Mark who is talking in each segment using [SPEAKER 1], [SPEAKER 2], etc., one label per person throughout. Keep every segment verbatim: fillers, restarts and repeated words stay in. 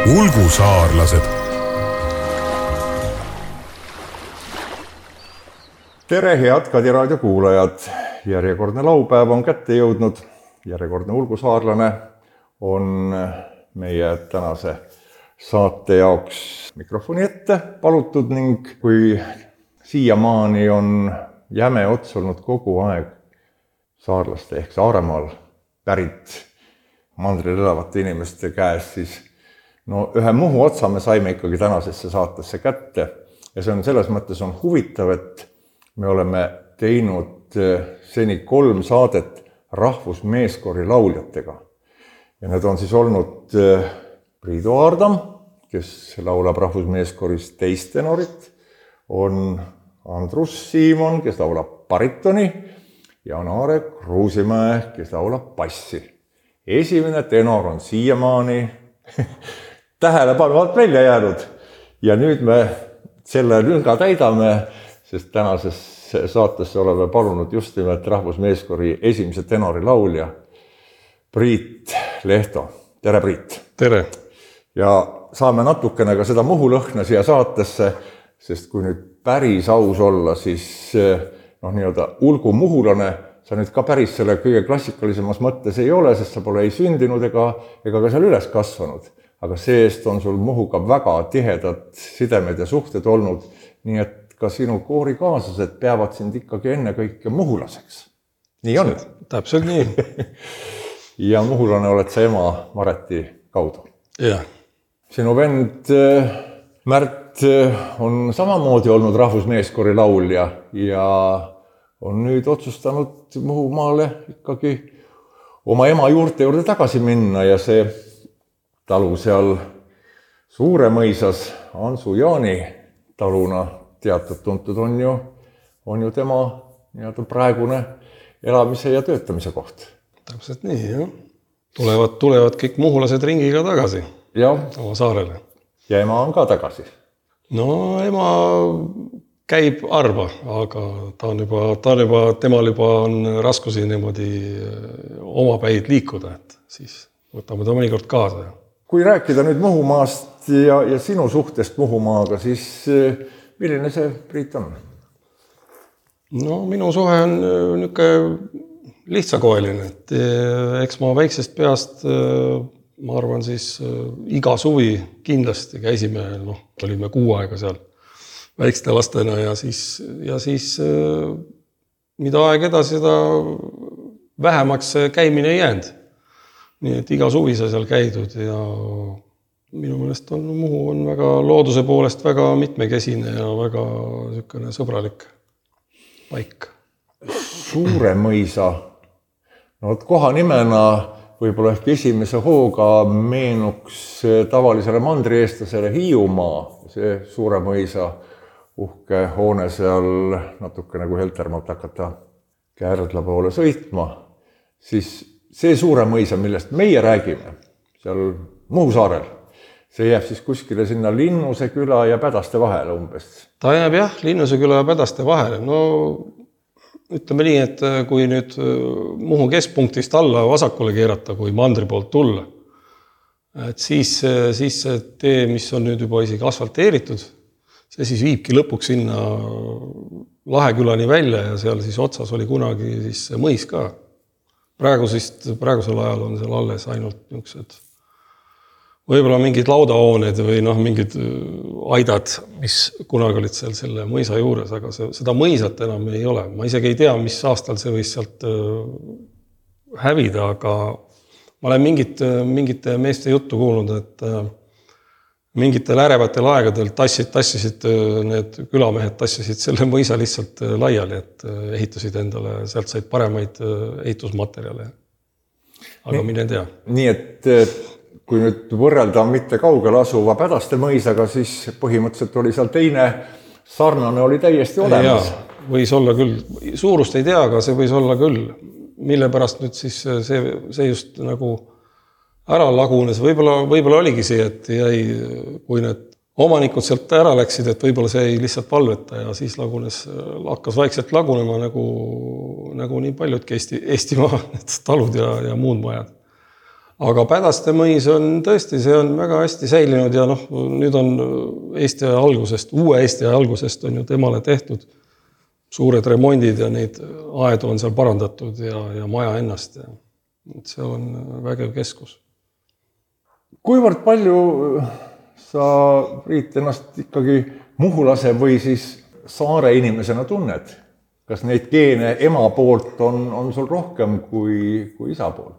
[SPEAKER 1] Ulgusaarlased. Tere, head Kadi raadio kuulajad! Järjekordne laupäev on kätte jõudnud. Järjekordne ulgusaarlane on meie tänase saate jaoks mikrofoni ette palutud ning kui siiamaani on jäme ots olnud kogu aeg saarlaste ehk Saaremaal pärit mandril elavate inimeste käes, siis no ühe Muhu otsa me saime ikkagi tänasesse saatesse kätte ja see on selles mõttes on huvitav, et me oleme teinud seni kolm saadet rahvusmeeskori lauljatega. Ja need on siis olnud Priidu Aardam, kes laulab rahvusmeeskoris teist tenorit, on Andrus Siimon, kes laulab baritoni ja on Aare Kruusimäe, kes laulab bassi. Esimene tenor on siiamaani tähelepanuvalt välja jäänud ja nüüd me selle lünga täidame, sest tänases saatesse oleme palunud just nimelt rahvusmeeskori esimese tenori laulja Priit Lehto. Tere, Priit!
[SPEAKER 2] Tere!
[SPEAKER 1] Ja saame natukene ka seda Muhu lõhna siia saatesse, sest kui nüüd päris aus olla, siis noh, nii-öelda ulgu muhulane sa nüüd ka päris selle kõige klassikalisemas mõttes ei ole, sest sa pole ei sündinud ega, ega ka seal üles kasvanud. Aga seest on sul Muhuga väga tihedad sidemed ja suhted olnud, nii et ka sinu koorikaaslased peavad sind ikkagi enne kõike muhulaseks. Nii on?
[SPEAKER 2] Täpselt nii.
[SPEAKER 1] Ja muhulane oled sa ema Mareti kaudu.
[SPEAKER 2] Jah.
[SPEAKER 1] Sinu vend Märt on samamoodi olnud rahvusmeeskori laulja ja on nüüd otsustanud Muhumaale ikkagi oma ema juurte juurde tagasi minna ja see talu seal Suure mõisas Ansu Jaani taluna teatud tuntud on ju, on ju tema nii-öelda praegune elamise ja töötamise koht.
[SPEAKER 2] Täpselt nii, jah. Tulevad, tulevad kõik muhulased ringiga tagasi
[SPEAKER 1] ja.
[SPEAKER 2] Oma saarele.
[SPEAKER 1] Ja ema on ka tagasi?
[SPEAKER 2] No ema käib arva, aga ta on juba, ta on juba, temal juba on raskusi niimoodi oma päid liikuda, et siis võtame ta mõnikord kaasa.
[SPEAKER 1] Kui rääkida nüüd Muhumaast ja, ja sinu suhtest Muhumaaga, siis milline see Priit on?
[SPEAKER 2] No minu suhe on niisugune lihtsakoeline, et eks ma väiksest peast, ma arvan siis iga suvi kindlasti käisime, noh, olime kuu aega seal väikste lastena ja siis, ja siis mida aeg edasi, seda vähemaks käimine ei jäänud. Nii et iga suvi sa seal käidud ja minu meelest on Muhu on väga looduse poolest väga mitmekesine ja väga niisugune sõbralik paik.
[SPEAKER 1] Suure mõisa. No koha nimena võib-olla ehk esimese hooga meenuks tavalisele mandrieestlasele Hiiumaa. See Suure mõisa uhke hoone seal natuke nagu Heltermaalt hakata Kärdla poole sõitma. Siis see Suure mõisa, millest meie räägime, seal Muhu saarel, see jääb siis kuskile sinna Linnuse küla ja Pädaste vahele umbes.
[SPEAKER 2] Ta jääb jah, Linnuse küla ja Pädaste vahele. No ütleme nii, et kui nüüd Muhu keskpunktist alla vasakule keerata, kui mandri poolt tulla, et siis, siis see tee, mis on nüüd juba isegi asfalteeritud, see siis viibki lõpuks sinna Lahekülani välja ja seal siis otsas oli kunagi siis mõis ka. Praegu siis, praegusel ajal on seal alles ainult niisugused võib-olla mingid laudahooned või noh, mingid aidad, mis kunagi olid seal selle mõisa juures, aga see, seda mõisat enam ei ole. Ma isegi ei tea, mis aastal see võis sealt hävida, aga ma olen mingit, mingite meeste juttu kuulnud, et mingitel ärevatel aegadel tassid, tassisid, need külamehed tassisid selle mõisa lihtsalt laiali, et ehitasid endale, sealt said paremaid ehitusmaterjale. Aga nii, mine tea.
[SPEAKER 1] Nii, et kui nüüd võrrelda mitte kaugel asuva Pädaste mõisaga, siis põhimõtteliselt oli seal teine sarnane oli täiesti olemas.
[SPEAKER 2] Jaa, võis olla küll. Suurust ei tea, aga see võis olla küll. Mille pärast nüüd siis see, see just nagu ära lagunes. Võib-olla, võib-olla oligi see, et jäi, kui need omanikud sealt ära läksid, et võib-olla see ei lihtsalt valveta ja siis lagunes, hakkas vaikselt lagunema nagu, nagu nii paljudki Eesti, Eestimaa talud ja, ja muud majad. aga Pädaste mõis on tõesti, see on väga hästi säilinud ja noh, nüüd on Eesti algusest, uue Eesti algusest on ju temale tehtud suured remondid ja neid aedu on seal parandatud ja, ja maja ennast. Ja, et see on vägev keskus.
[SPEAKER 1] Kuivõrd palju sa, Priit, ennast ikkagi muhulase või siis saare inimesena tunned? Kas neid geene ema poolt on, on sul rohkem kui, kui isa poolt?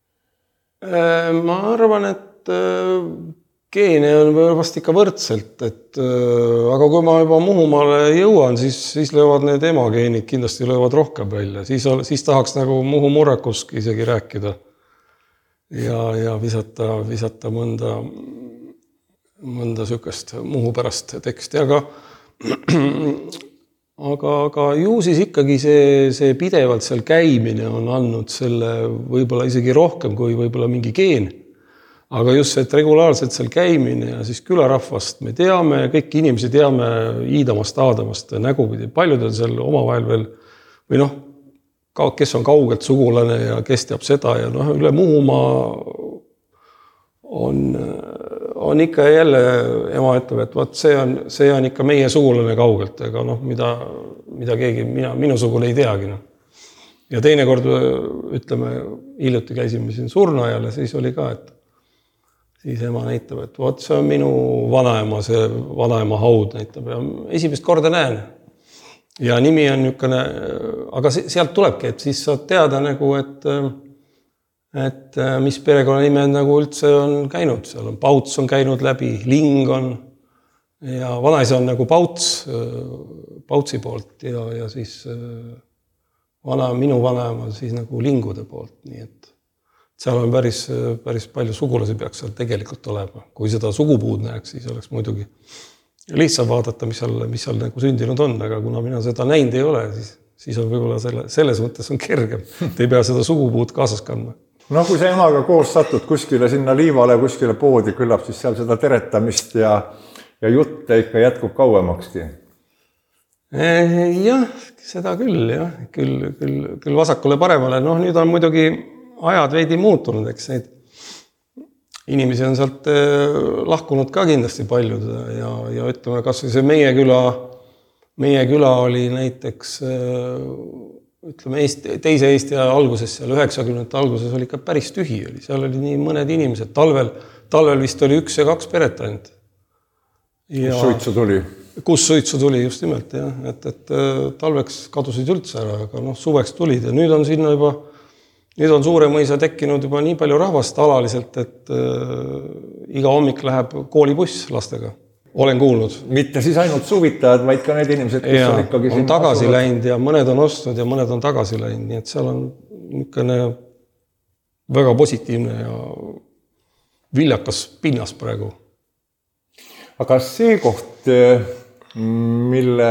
[SPEAKER 2] Ma arvan, et geene on vast ikka võrdselt, et, aga kui ma juba Muhumaale jõuan, siis, siis löövad need emageenid kindlasti löövad rohkem välja. Siis, siis tahaks nagu Muhu murrakusk isegi rääkida ja, ja visata, visata mõnda, mõnda sükest Muhu pärast teksti, aga Aga, aga ju siis ikkagi see, see pidevalt seal käimine on andnud selle võib-olla isegi rohkem kui võib-olla mingi geen. Aga just see, et regulaarselt seal käimine ja siis külarahvast me teame, kõik inimesi teame Iidamast, Aadamast nägupidi. Paljud on seal omavahel veel, või noh, kes on kaugelt sugulane ja kes teab seda ja noh, üle Muhumaa on, on ikka jälle ema ütleb, et vaat see on, see on ikka meie sugulane kaugelt, ega noh, mida, mida keegi, mina, minu sugul ei teagi. No. Ja teinekord ütleme, hiljuti käisime siin surnuajal ja siis oli ka, et siis ema näitab, et vaat see on minu vanaema, see vanaema haud näitab ja esimest korda näen. Ja nimi on niisugune, aga sealt tulebki, et siis saad teada nagu, et et mis perekonna nimed nagu üldse on käinud. Seal on Pauts on käinud läbi, Ling on ja vanaisa on nagu Pauts, Pautsi poolt ja, ja siis vana, minu vanaema siis nagu Lingude poolt. Nii et seal on päris, päris palju sugulasi peaks seal tegelikult olema. Kui seda sugupuud näeks, siis oleks muidugi lihtsalt vaadata, mis seal, mis seal nagu sündinud on, aga kuna mina seda näinud ei ole, siis, siis on võib-olla selle, selles mõttes on kergem. Te ei pea seda sugupuud kaasas kandma.
[SPEAKER 1] No kui sa emaga koos satud kuskile sinna liivale, kuskile poodi, küllap siis seal seda teretamist ja, ja jutte ikka jätkub kauemakski.
[SPEAKER 2] Jah, seda küll, jah. Küll, küll, küll vasakule paremale. Noh, nüüd on muidugi ajad veidi muutunud, eks neid inimesi on sealt lahkunud ka kindlasti paljud ja, ja ütleme, kas see meie küla, meie küla oli näiteks ütleme, Eesti, teise Eesti alguses, seal üheksakümnendate alguses oli ikka päris tühi. Oli. Seal oli nii mõned inimesed. Talvel, talvel vist oli üks ja kaks peret ainult. Ja,
[SPEAKER 1] kus suitsu tuli?
[SPEAKER 2] Kus suitsu tuli, just nimelt. Jah. Et, et talveks kadusid üldse ära, aga noh, suveks tulid. Ja nüüd on sinna juba, nüüd on Suure mõisa tekkinud juba nii palju rahvast alaliselt, et äh, iga hommik läheb koolibuss lastega. Olen kuulnud. Mitte
[SPEAKER 1] siis ainult suvitajad, vaid ka need inimesed, kes ja, on ikkagi
[SPEAKER 2] on tagasi asuvad. Läinud ja mõned on ostnud ja mõned on tagasi läinud. Nii et seal on niisugune väga positiivne ja viljakas pinnas praegu.
[SPEAKER 1] Aga see koht, mille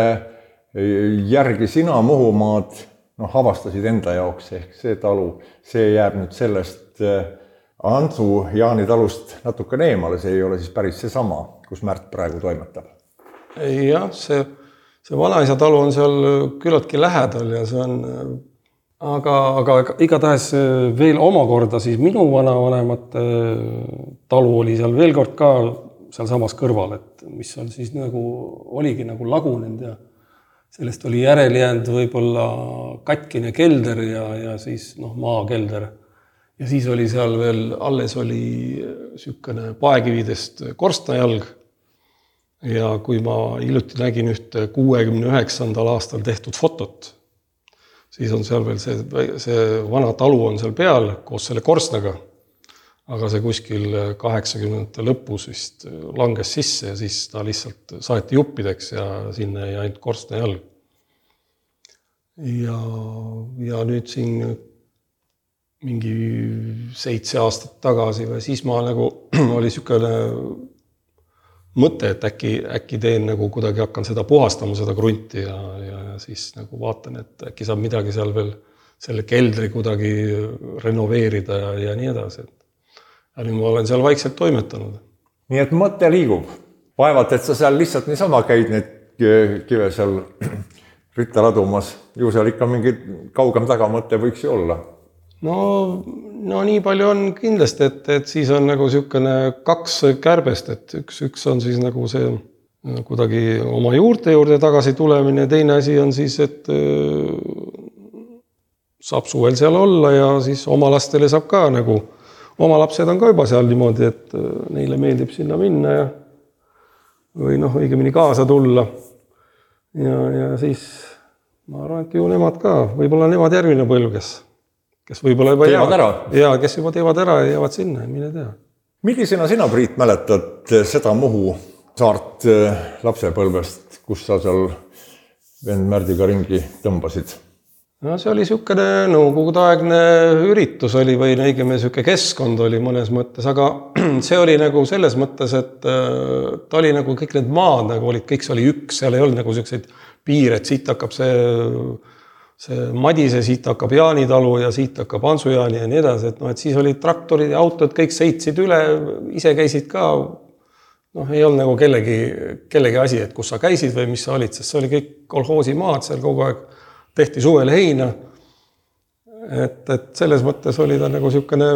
[SPEAKER 1] järgi sina Muhumaad no, avastasid enda jaoks, ehk see talu, see jääb nüüd sellest Antsu Jaani talust natuke eemale, see ei ole siis päris see sama, kus Märt praegu toimetab.
[SPEAKER 2] Jah, see, see vanaisa talu on seal küllaltki lähedal ja see on, aga, aga igatahes veel omakorda siis minu vanavanemate talu oli seal veel kord ka seal samas kõrval, et mis on siis nagu, oligi nagu lagunenud ja sellest oli järel jäänud võib-olla katkine kelder ja, ja siis noh, maakelder. Ja siis oli seal veel, alles oli sükene paekividest korstnajalg. Ja kui ma hiljuti nägin ühte kuuekümne üheksandal aastal tehtud fotot, siis on seal veel see, see vana talu on seal peal koos selle korstnaga. Aga see kuskil kaheksakümnendate lõpus vist langes sisse ja siis ta lihtsalt saeti juppideks ja sinna jäi ainult korstnajalg. Ja, ja nüüd siin mingi seitse aastat tagasi või siis ma nagu oli sükene mõte, et äkki, äkki teen nagu kuidagi hakkan seda puhastama, seda grunti ja, ja siis nagu vaatan, et äkki saab midagi seal veel selle keldri kuidagi renoveerida ja, ja nii edasi. Ja nüüd ma olen seal vaikselt toimetanud.
[SPEAKER 1] Nii et mõte liigub. Vaevalt, et sa seal lihtsalt niisama käid need kive seal ritta ladumas. Ju seal ikka mingi kaugem tagamõte võiks ju olla.
[SPEAKER 2] No no nii palju on kindlasti, et, et siis on nagu niisugune kaks kärbest, et üks, üks on siis nagu see kuidagi oma juurte juurde tagasi tulemine, teine asi on siis, et saab suvel seal olla ja siis oma lastele saab ka nagu, oma lapsed on ka juba seal niimoodi, et neile meeldib sinna minna ja või noh, õigemini kaasa tulla. Ja, ja siis ma arvan, et ju nemad ka, võib-olla nemad järgmine põlv, kes, kes võib-olla juba
[SPEAKER 1] teevad ära.
[SPEAKER 2] Ja, kes juba teevad ära ja jäävad sinna, mine tea.
[SPEAKER 1] Millisena sina, Priit, mäletad seda Muhu saart lapsepõlvest, kus sa seal vend Märdiga ringi tõmbasid?
[SPEAKER 2] No see oli niisugune nõukogudeaegne üritus oli või õigemini niisugune keskkond oli mõnes mõttes, aga see oli nagu selles mõttes, et ta oli nagu kõik need maad nagu olid, kõik see oli üks, seal ei olnud nagu niisuguseid piire, et siit hakkab see, see Madise, siit hakkab Jaanitalu ja siit hakkab Ansu-Jaani ja nii edasi, et, no, et siis olid traktorid ja autod, kõik sõitsid üle, ise käisid ka, noh, ei olnud nagu kellegi, kellegi asi, et kus sa käisid või mis sa olid, sest see oli kõik kolhoosi maad, seal kogu aeg tehti suvel heina. Et, et selles mõttes oli ta nagu niisugune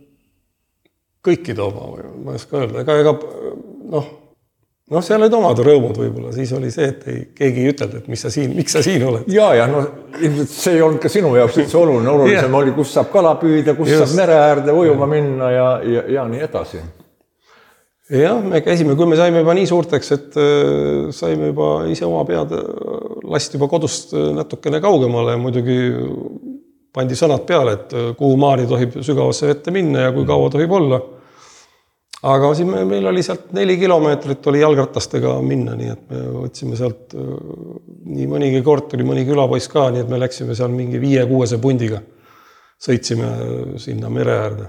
[SPEAKER 2] kõikide oma, või ma ei oska öelda, ega, ega noh, noh, seal olid omad rõõmud võib-olla, siis oli see, et ei, keegi ei ütelnud, et mis sa siin, miks sa siin oled.
[SPEAKER 1] Ja, ja no, ilmselt see ei olnud ka sinu jaoks üldse oluline, olulisem yeah. oli, kus saab kala püüda, kus Just. saab mere äärde ujuma minna ja, ja, ja nii edasi.
[SPEAKER 2] Jah, me käisime, kui me saime juba nii suurteks, et saime juba ise oma pead lasti juba kodust natukene kaugemale ja muidugi pandi sõnad peale, et kuhu maani tohib sügavasse vette minna ja kui kaua tohib olla. Aga siin me, meil oli sealt neli kilomeetrit oli jalgratastega minna, nii et me võtsime sealt nii mõnigi kord tuli mõni külapoiss ka, nii et me läksime seal mingi viie-kuuese pundiga. Sõitsime sinna mere äärde.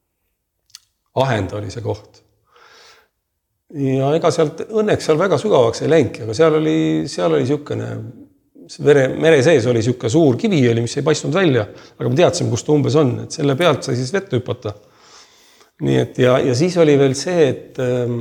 [SPEAKER 2] Ahend oli see koht. Ja ega sealt õnneks seal väga sügavaks ei läinki, aga seal oli, seal oli niisugune, mere, mere sees oli niisugune suur kivi, oli, mis ei paistnud välja, aga me teadsime, kus ta umbes on, et selle pealt sai siis vette hüpata. Nii et ja, ja siis oli veel see, et äh,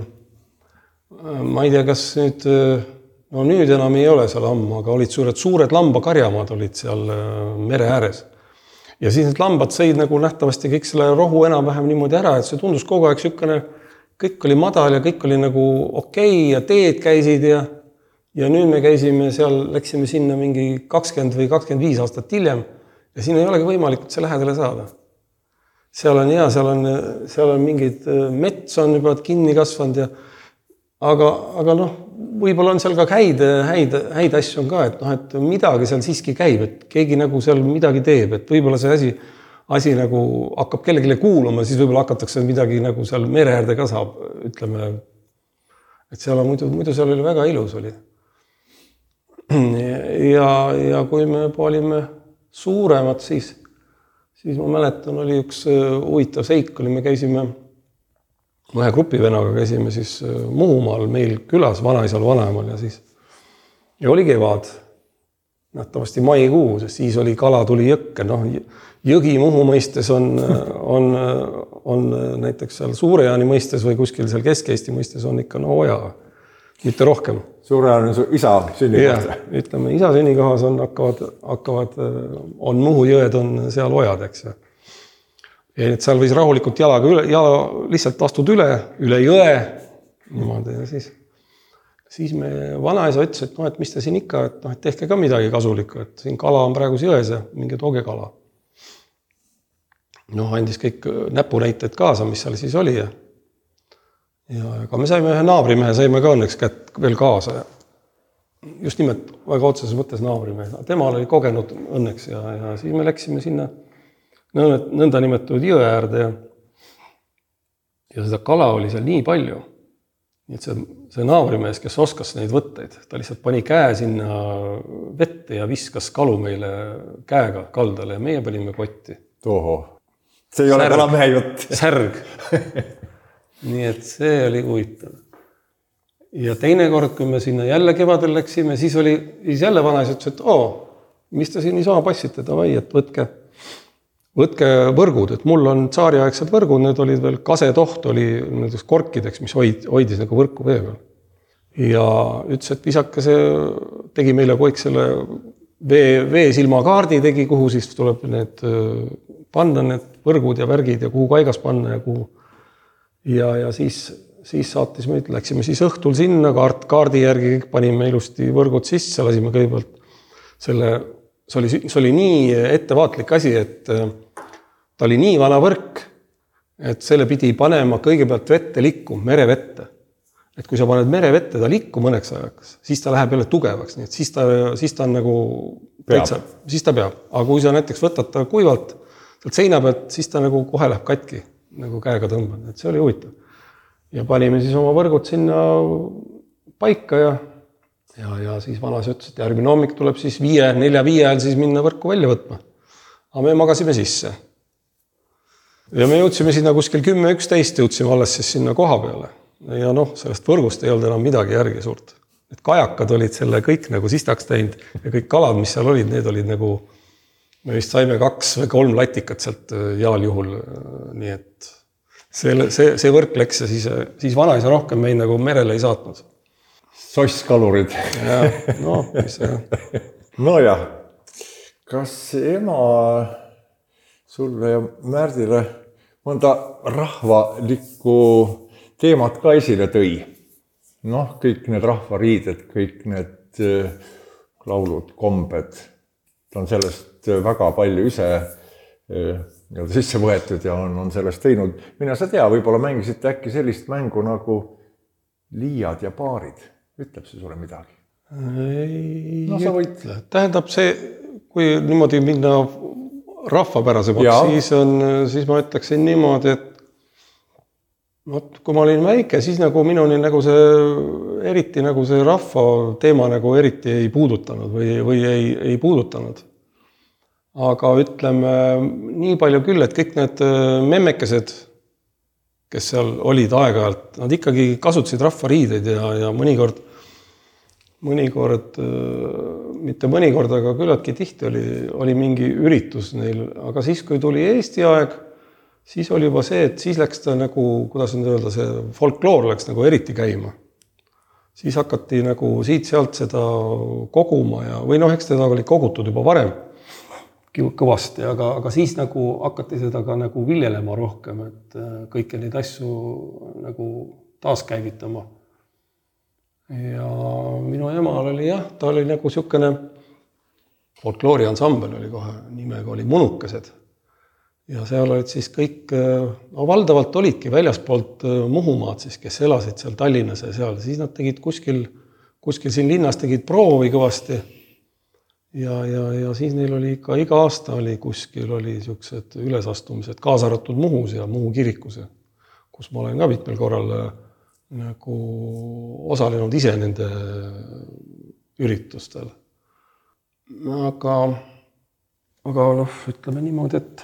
[SPEAKER 2] ma ei tea, kas nüüd, no nüüd enam ei ole seal ammu, aga olid suured, suured lambakarjamaad olid seal mere ääres. Ja siis need lambad sõid nagu nähtavasti kõik selle rohu enam-vähem niimoodi ära, et see tundus kogu aeg niisugune kõik oli madal ja kõik oli nagu okei ja teed käisid ja, ja nüüd me käisime seal, läksime sinna mingi kakskümmend või kakskümmend viis aastat hiljem ja siin ei olegi võimalikult see lähedale saada. Seal on hea, seal on, seal on mingid mets on juba kinni kasvanud ja aga, aga noh, võib-olla on seal ka häid, häid, häid asju on ka, et noh, et midagi seal siiski käib, et keegi nagu seal midagi teeb, et võib-olla see asi asi nagu hakkab kellegile kuuluma, siis võib-olla hakatakse midagi nagu seal mere äärde ka saab, ütleme, et seal on muidu, muidu seal oli väga ilus oli. Ja, ja kui me olime suuremad, siis, siis ma mäletan, oli üks huvitav seik, oli me käisime, ühe grupivenaga käisime siis Muhumaal meil külas, vanaisal, vanaemal ja siis, ja oli kevad, nähtavasti maikuu, sest siis oli kala tuli jõkke, noh, Jõgi Muhu mõistes on, on, on näiteks seal Suure-Jaani mõistes või kuskil seal Kesk-Eesti mõistes on ikka no oja, mitte rohkem.
[SPEAKER 1] Suure-Jaani on su isa sünnikohas?
[SPEAKER 2] Ja, ütleme, isa sünnikohas on, hakkavad, hakkavad, on Muhu jõed on seal ojad, eks. Ja et seal võis rahulikult jalaga üle, jala lihtsalt astud üle, üle jõe, niimoodi ja siis, siis me vanaisa ütles, et noh, et mis te siin ikka, et noh, et tehke ka midagi kasulikku, et siin kala on praegu jões ja mingi togekala. Noh, andis kõik näpunäited kaasa, mis seal siis oli. Ja, ja aga me saime ühe naabrimehe, saime ka õnneks kätt veel kaasa. Ja just nimelt väga otseses mõttes naabrimehe. Temal oli kogenud õnneks ja, ja siis me läksime sinna nõnda nimetatud jõe äärde. Ja, ja seda kala oli seal nii palju. Nii et see, see naabrimees, kes oskas neid võtteid, ta lihtsalt pani käe sinna vette ja viskas kalu meile käega kaldale ja meie panime kotti.
[SPEAKER 1] Toho. See ei ole kala mehe jutt.
[SPEAKER 2] Särg. Nii et see oli huvitav. Ja teine kord, kui me sinna jälle kevadel läksime, siis oli siis jälle vanaisa ütles, et oo, mis te siin ei saa passite, davai, et võtke, võtke võrgud, et mul on tsaariaegsed võrgud, need olid veel kasetoht oli nendeks korkideks, mis hoid, hoidis nagu võrku vee peal. Ja ütles, et visake see, tegi meile kõik selle vee, vee silmakaardi tegi, kuhu siis tuleb need panna need võrgud ja värgid ja kuhu kaigas panna ja kuhu. Ja, ja siis, siis saatis meid, läksime siis õhtul sinna, kaart, kaardi järgi kõik panime ilusti võrgud sisse, lasime kõigepealt selle, see oli, see oli nii ettevaatlik asi, et ta oli nii vana võrk, et selle pidi panema kõigepealt vette likku, merevette. Et kui sa paned merevette ta likku mõneks ajaks, siis ta läheb jälle tugevaks, nii et siis ta, siis ta on nagu täitsa, siis ta peab. Aga kui sa näiteks võtad ta kuivalt sealt seina pealt, siis ta nagu kohe läheb katki, nagu käega tõmban, et see oli huvitav. Ja panime siis oma võrgud sinna paika ja, ja, ja siis vanas ütles, et järgmine hommik tuleb siis viie, nelja, viie ajal siis minna võrku välja võtma. Aga me magasime sisse. Ja me jõudsime sinna kuskil kümme üksteist, jõudsime alles siis sinna koha peale. Ja noh, sellest võrgust ei olnud enam midagi järgi suurt. Et kajakad olid selle kõik nagu sistaks teinud ja kõik kalad, mis seal olid, need olid nagu, me vist saime kaks või kolm latikat sealt jaal juhul. Nii et see, see, see võrk läks ja siis, siis vanaisa rohkem meid nagu merele ei saatnud.
[SPEAKER 1] Sosskalurid.
[SPEAKER 2] Ja, no, mis see on.
[SPEAKER 1] No jah, kas ema sulle ja Märdile mõnda rahvalikku teemat ka esile tõi? Noh, kõik need rahvariided, kõik need laulud, kombed, ta on sellest väga palju ise nii-öelda sisse võetud ja on, on sellest teinud. Mina sa tea, võib-olla mängisite äkki sellist mängu nagu liiad ja paarid. Ütleb see sulle midagi?
[SPEAKER 2] Ei
[SPEAKER 1] no, sa võid.
[SPEAKER 2] Tähendab see, kui niimoodi minna rahvapärasemaks, siis, on, siis ma ütleksin niimoodi, et Not, kui ma olin väike, siis nagu minuni nagu see, eriti nagu see rahva teema nagu eriti ei puudutanud või, või ei, ei puudutanud. Aga ütleme nii palju küll, et kõik need memmekesed, kes seal olid aeg-ajalt, nad ikkagi kasutasid rahvariideid ja, ja mõnikord, mõnikord, mitte mõnikord, aga küllaltki tihti oli, oli mingi üritus neil. Aga siis, kui tuli Eesti aeg, siis oli juba see, et siis läks ta nagu, kuidas on öelda, see folkloor läks nagu eriti käima. Siis hakati nagu siit-sealt seda koguma ja, või noh, eks teda oli kogutud juba varem kõvasti, aga, aga siis nagu hakati seda ka nagu viljelema rohkem, et kõiki neid asju nagu taaskäivitama. Ja minu emal oli jah, ta oli nagu siukene folkloori ansambel oli kohe, nimega oli Munukesed. Ja seal olid siis kõik, no valdavalt olidki väljaspoolt Muhumaad siis, kes elasid seal Tallinnas ja seal. Siis nad tegid kuskil, kuskil siin linnas tegid proovi kõvasti. Ja, ja, ja siis neil oli ikka iga aasta oli kuskil oli siuksed ülesastumised, kaasa arvatud Muhus ja Muhu kirikus, kus ma olen ka mitmel korral nagu osalenud ise nende üritustel. Aga, aga noh, ütleme niimoodi, et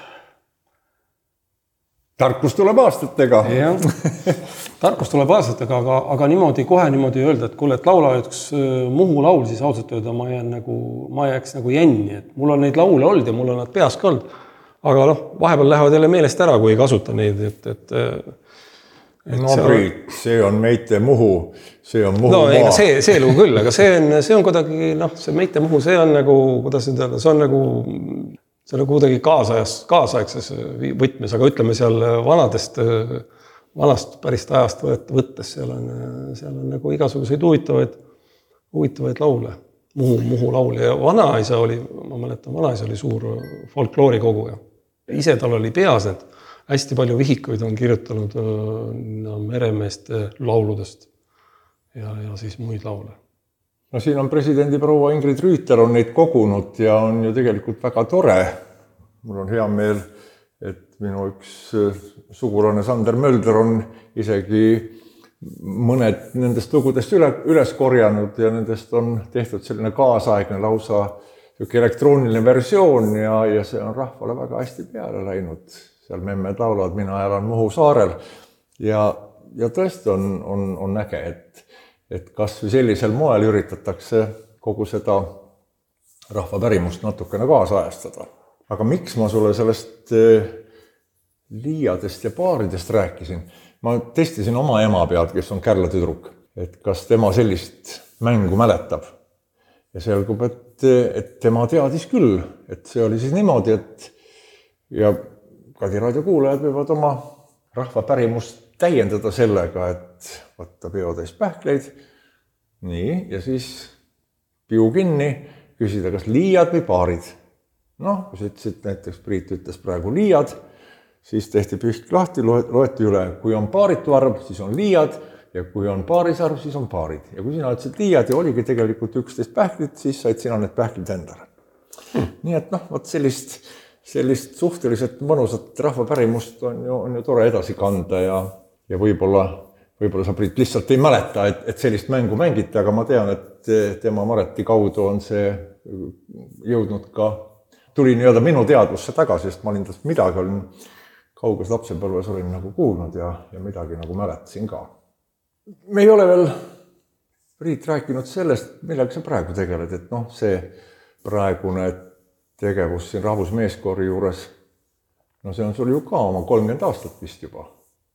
[SPEAKER 1] tarkus tuleb aastatega.
[SPEAKER 2] Ja, tarkus tuleb aastatega, aga, aga niimoodi kohe niimoodi öelda, et kuule, et laula üks Muhu laul, siis ausalt öelda ma jään nagu, ma jääks nagu jänni, et mul on neid laule olnud ja mul on nad peas ka olnud. Aga noh, vahepeal lähevad jälle meelest ära, kui ei kasuta neid, et, et, et
[SPEAKER 1] no Priit, see on meite Muhu, see on Muhu
[SPEAKER 2] no,
[SPEAKER 1] maa.
[SPEAKER 2] No see, see lugu küll, aga see on, see on kuidagi, noh, see meite Muhu, see on nagu, kuidas nüüd öelda, see on nagu see on nagu kuidagi kaasajas, kaasaegses võtmes, aga ütleme seal vanadest, vanast pärist ajast võttes, seal on, seal on nagu igasuguseid huvitavaid, huvitavaid laule, Muhu, Muhu laul. Ja vanaisa oli, ma mäletan, vanaisa oli suur folkloori koguja. Ise tal oli peas, et hästi palju vihikuid on kirjutanud no, meremeeste lauludest ja, ja siis muid laule.
[SPEAKER 1] No siin on presidendi proua Ingrid Rüütel on neid kogunud ja on ju tegelikult väga tore. Mul on hea meel, et minu üks sugulane Sander Mölder on isegi mõned nendest lugudest üle, üles korjanud ja nendest on tehtud selline kaasaegne lausa elektrooniline versioon ja, ja see on rahvale väga hästi peale läinud. Seal memmed laulavad, mina elan Muhu saarel ja, ja tõesti on, on, on näge, et et kas või sellisel moel üritatakse kogu seda rahvapärimust natukene kaasajastada. Aga miks ma sulle sellest liiadest ja paaridest rääkisin? Ma testisin oma ema pead, kes on Kärla tüdruk, et kas tema sellist mängu mäletab. Ja selgub, et, et tema teadis küll, et see oli siis niimoodi, et ja Kadiraadio kuulajad võivad oma rahvapärimust täiendada sellega, et võtta peotäis pähkleid, nii, ja siis piu kinni, küsida, kas liiad või paarid. Noh, kui sa ütlesid, näiteks Priit ütles praegu liiad, siis tehti pühk lahti, loeti üle, kui on paaritu arv, siis on liiad, ja kui on paarisarv, siis on paarid. Ja kui sina ütlesid liiad ja oligi tegelikult üksteist pähklit, siis said sina need pähklid endale. Hmm. Nii et noh, võt sellist, sellist suhteliselt mõnusat rahvapärimust on ju, on ju tore edasi kanda ja, ja võib-olla, võib-olla sa Priit lihtsalt ei mäleta, et, et sellist mängu mängiti, aga ma tean, et tema Mareti kaudu on see jõudnud ka, tuli nii-öelda minu teadvusse tagasi, sest ma olin tast midagi olin kauges lapsepõlves olin nagu kuulnud ja, ja midagi nagu mäletasin ka. Me ei ole veel, Priit, rääkinud sellest, millega sa praegu tegeled, et noh, see praegune tegevus siin rahvusmeeskoori juures, no see on sul ju ka oma kolmkümmend aastat vist juba.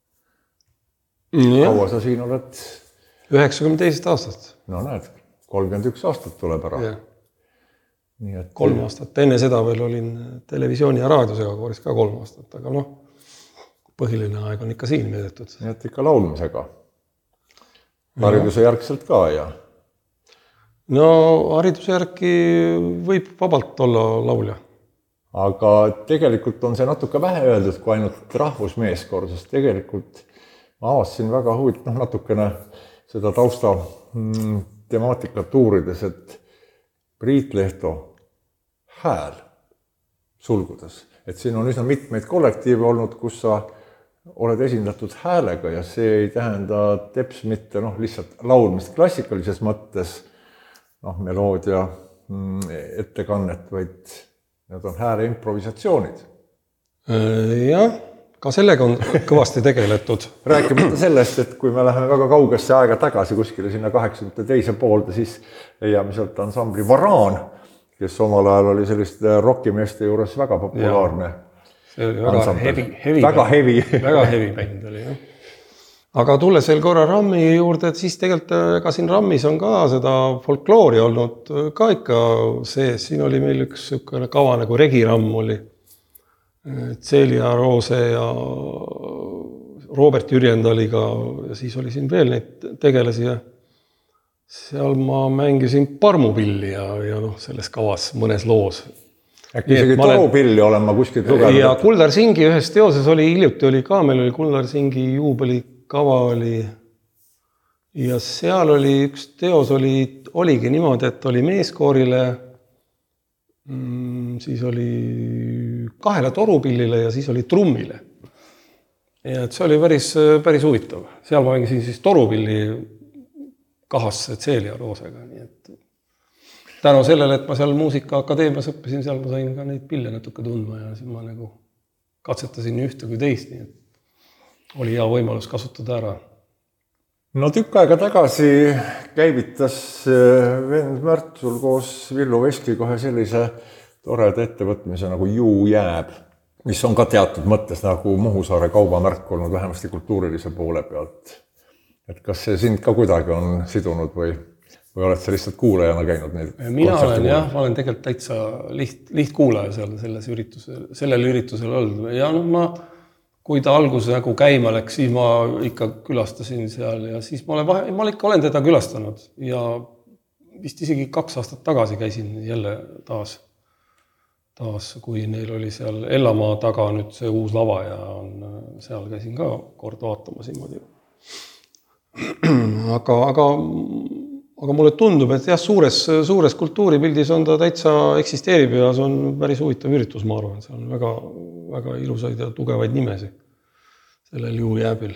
[SPEAKER 1] Ja. Kaua sa siin oled?
[SPEAKER 2] üheksakümmend teist aastat.
[SPEAKER 1] No näed, kolmkümmend üks aastat tuleb ära.
[SPEAKER 2] Ja. Nii et kolm aastat. Enne seda veel olin televisiooni ja raadiosega kooris ka kolm aastat, aga noh, põhiline aeg on ikka siin veedetud.
[SPEAKER 1] Nii et ikka laulmisega. Hariduse järgselt ka ja?
[SPEAKER 2] No hariduse järgi võib vabalt olla laulja.
[SPEAKER 1] Aga tegelikult on see natuke vähe öeldud kui ainult rahvusmeeskoor, sest tegelikult ma avastasin väga huvit, noh natukene seda tausta mm, temaatikat uurides, et Priit Lehto hääl sulgudes, et siin on üsna mitmeid kollektiive olnud, kus sa oled esindatud häälega ja see ei tähenda teps mitte noh, lihtsalt laulmist klassikalises mõttes, noh, meloodia ettekannet, vaid need on hääle improvisatsioonid.
[SPEAKER 2] Jah, ka sellega on kõvasti tegeletud.
[SPEAKER 1] Rääkimata sellest, et kui me läheme väga kaugesse aega tagasi kuskile sinna kaheksakümnendate teise poolde, siis leiame sealt ansambli Varaan, kes omal ajal oli selliste rockimeeste juures väga populaarne.
[SPEAKER 2] See oli väga ansambel. hevi. hevi
[SPEAKER 1] väga hevi.
[SPEAKER 2] väga hevi bänd oli, jah. Aga tulles veel korra Rammi juurde, et siis tegelikult ka siin Rammis on ka seda folkloori olnud ka ikka sees. Siin oli meil üks kava nagu Regiram oli. Celia Roose ja Robert Jürjendaliga ja siis oli siin veel neid tegelasi ja seal ma mängisin parmupilli ja, ja noh, selles kavas mõnes loos.
[SPEAKER 1] Äkki isegi torupilli olen ma kuskilt lugenud.
[SPEAKER 2] Ja Kuldar Singi ühes teoses oli, hiljuti oli ka, meil oli Kuldar Singi juubelikava oli ja seal oli üks teos oli, oligi niimoodi, et oli meeskoorile, mm, siis oli kahele torupillile ja siis oli trummile. Ja et see oli päris, päris huvitav. Seal ma mängisin siis torupilli kahasse Celia Roosega, nii et tänu sellele, et ma seal muusikaakadeemias õppisin, seal ma sain ka neid pille natuke tundma ja siis ma nagu katsetasin nii ühte kui teist, nii et oli hea võimalus kasutada ära.
[SPEAKER 1] No tükk aega tagasi käivitas vend Märt sul koos Villu Veski kohe sellise toreda ettevõtmise nagu Juu jääb, mis on ka teatud mõttes nagu Muhusaare kaubamärk olnud vähemasti kultuurilise poole pealt. Et kas see sind ka kuidagi on sidunud või, või oled sa lihtsalt kuulajana käinud neid?
[SPEAKER 2] Mina olen jah, ma olen tegelikult täitsa liht, lihtkuulaja seal selles üritusel, sellel üritusel olnud. Ja no ma, kui ta alguses nagu käima läks, siis ma ikka külastasin seal ja siis ma olen, vahe, ma ikka olen teda külastanud ja vist isegi kaks aastat tagasi käisin jälle taas, taas, kui neil oli seal Ellamaa taga nüüd see uus lava ja on, seal käisin ka kord vaatamas niimoodi. Aga, aga, aga mulle tundub, et jah, suures, suures kultuuripildis on ta täitsa eksisteerib ja see on päris huvitav üritus, ma arvan. See on väga, väga ilusaid ja tugevaid nimesi sellel Juu jääbil.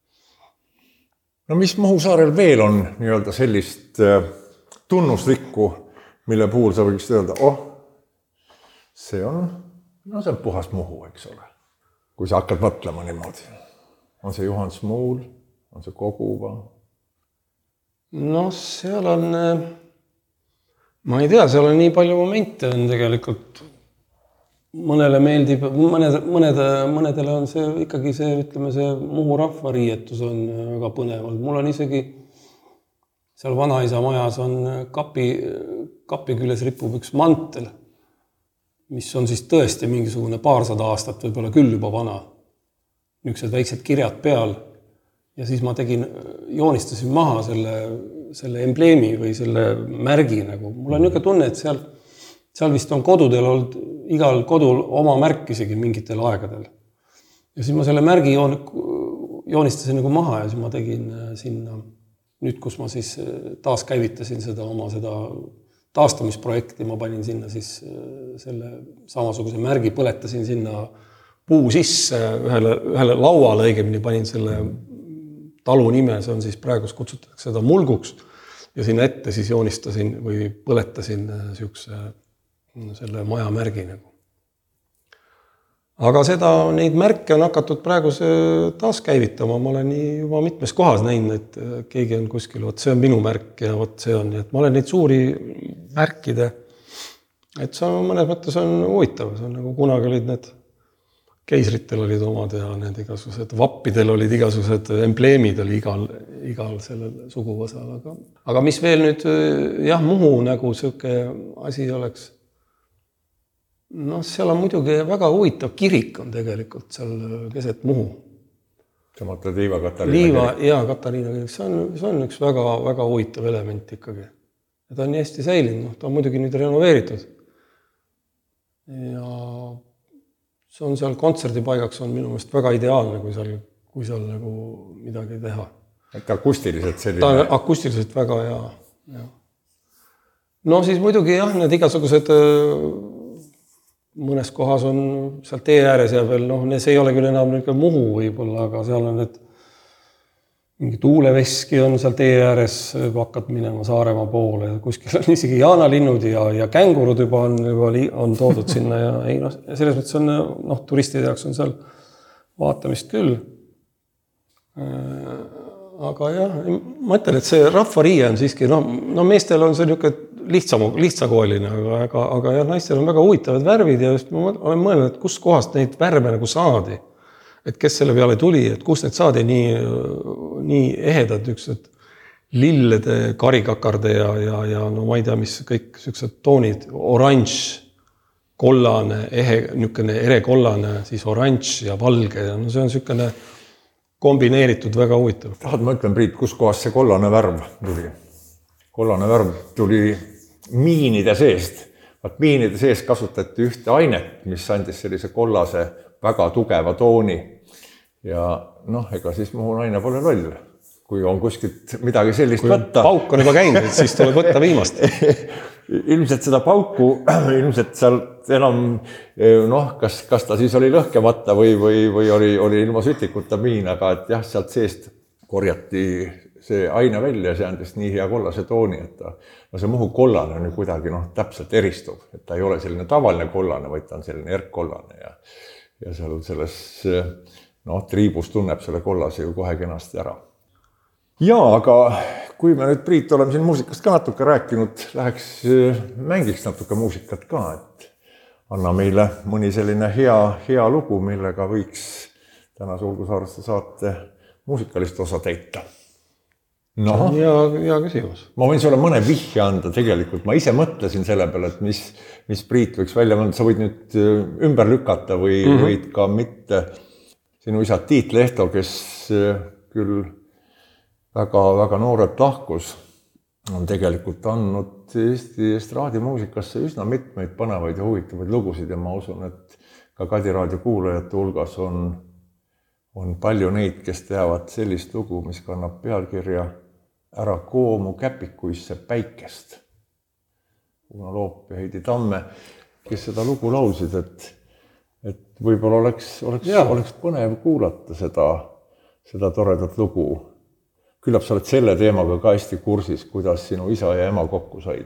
[SPEAKER 1] No mis Muhusaarel veel on nii-öelda sellist tunnuslikku, mille puhul sa võiksid öelda, oh, see on, no see on puhas Muhu, eks ole. Kui sa hakkad mõtlema niimoodi. On see Juhan Smuul? On see Koguva?
[SPEAKER 2] No seal on, ma ei tea, seal on nii palju momente on tegelikult, mõnele meeldib, mõned, mõned, mõnedele on see ikkagi see, ütleme, see Muhu rahvariietus on väga põnev. Mul on isegi seal vanaisa majas on kapi, kapi küljes ripub üks mantel, mis on siis tõesti mingisugune paarsada aastat võib-olla küll juba vana. Niisugused väiksed kirjad peal ja siis ma tegin, joonistasin maha selle, selle embleemi või selle märgi nagu. Mul on niisugune tunne, et seal, seal vist on kodudel olnud igal kodul oma märk isegi mingitel aegadel. Ja siis ma selle märgi joon, joonistasin nagu maha ja siis ma tegin sinna, nüüd kus ma siis taas käivitasin seda oma seda taastamisprojekti, ma panin sinna siis selle samasuguse märgi, põletasin sinna puu sisse, ühele, ühele lauale õigemini panin selle talu nime, see on siis praegus kutsutakse seda mulguks ja sinna ette siis joonistasin või põletasin siukse, selle maja märgi nagu. Aga seda, neid märke on hakatud praegu taas käivitama, ma olen nii juba mitmes kohas näinud, et keegi on kuskil, võt see on minu märk ja võt see on, et ma olen neid suuri märkide, et see on mõnes mõttes on huvitav, see on nagu kunagi olid need keisritel olid omad ja need igasugused vappidel olid igasugused embleemid oli igal, igal sellel suguvõsal, aga, aga mis veel nüüd jah, Muhu nagu siuke asi oleks, noh, seal on muidugi väga huvitav kirik on tegelikult seal keset Muhu.
[SPEAKER 1] Sa mõtled Liiva Katariina
[SPEAKER 2] Liiva, kirik? Jaa, Katariina kirik. See on, see on üks väga, väga huvitav element ikkagi. Ja ta on nii hästi säilinud, no, ta on muidugi nüüd renoveeritud. Ja see on seal kontserdipaigaks on minu meelest väga ideaalne, kui seal, kui seal nagu midagi teha.
[SPEAKER 1] Et akustiliselt selline?
[SPEAKER 2] Ta on akustiliselt väga hea. Ja. No siis muidugi jah, need igasugused mõnes kohas on seal tee ääres ja veel, noh, see ei ole küll enam niisugune Muhu võib-olla, aga seal on need mingi tuuleveski on seal tee ääres, hakkad minema Saaremaa poole ja kuskil on isegi jaanalinnud ja, ja kängurud juba on, juba on toodud sinna ja ei, no, selles mõttes on, noh, turistide jaoks on seal vaatamist küll. Aga jah, ma ütlen, et see rahvariie on siiski, no, no meestel on see niisugune lihtsam, lihtsakooline, aga, aga, aga jah, naistel on väga huvitavad värvid ja just ma olen mõelnud, et kust kohast neid värve nagu saadi. Et kes selle peale tuli, et kust need saadi nii, nii ehedad üksed lillede, karikakarde ja, ja, ja no ma ei tea, mis kõik süksed toonid, oranž, kollane, ehe, niisugune erekollane, siis oranž ja valge ja no see on niisugune kombineeritud väga huvitav.
[SPEAKER 1] Tahad, ma ütlen, Priit, kus kohas see kollane värv tuli? Kollane värv tuli miinide seest. Vaat miinide seest kasutati ühte ainet, mis andis sellise kollase väga tugeva tooni. Ja noh, ega siis Muhu naine pole loll. Kui on kuskilt midagi sellist
[SPEAKER 2] kui
[SPEAKER 1] võtta.
[SPEAKER 2] Pauk on juba käinud, siis tuleb võtta viimast.
[SPEAKER 1] Ilmselt seda pauku, ilmselt sealt enam, noh, kas, kas ta siis oli lõhkemata või, või, või oli, oli ilma sütikuta miin, aga et jah, sealt seest korjati see aine välja, see andis nii hea kollase tooni, et ta, no see Muhu kollane on ju kuidagi noh, täpselt eristub, et ta ei ole selline tavaline kollane, vaid ta on selline erkkollane ja, ja seal selles noh, triibus tunneb selle kollase ju kohe kenasti ära. Ja, aga kui me nüüd, Priit, oleme siin muusikast ka natuke rääkinud, läheks mängiks natuke muusikat ka, et anna meile mõni selline hea, hea lugu, millega võiks tänase Ulgusaaresse saate muusikalist osa täita. No,
[SPEAKER 2] ja, ja küsimus.
[SPEAKER 1] Ma võin sulle mõne vihje anda tegelikult. Ma ise mõtlesin selle peale, et mis, mis Priit võiks välja mõelda. Sa võid nüüd ümber lükata või mm-hmm. võid ka mitte. Sinu isa Tiit Lehto, kes küll väga, väga noorelt lahkus, on tegelikult andnud Eesti estraadimuusikasse üsna mitmeid panevaid ja huvitavaid lugusid ja ma usun, et ka Kadi raadio kuulajate hulgas on, on palju neid, kes teavad sellist lugu, mis kannab pealkirja Ära koomu käpikuisse päikest. Uno Loop ja Heidi Tamme, kes seda lugu laulsid, et, et võib-olla oleks, oleks, oleks põnev kuulata seda, seda toredat lugu. Küllap sa oled selle teemaga ka hästi kursis, kuidas sinu isa ja ema kokku said.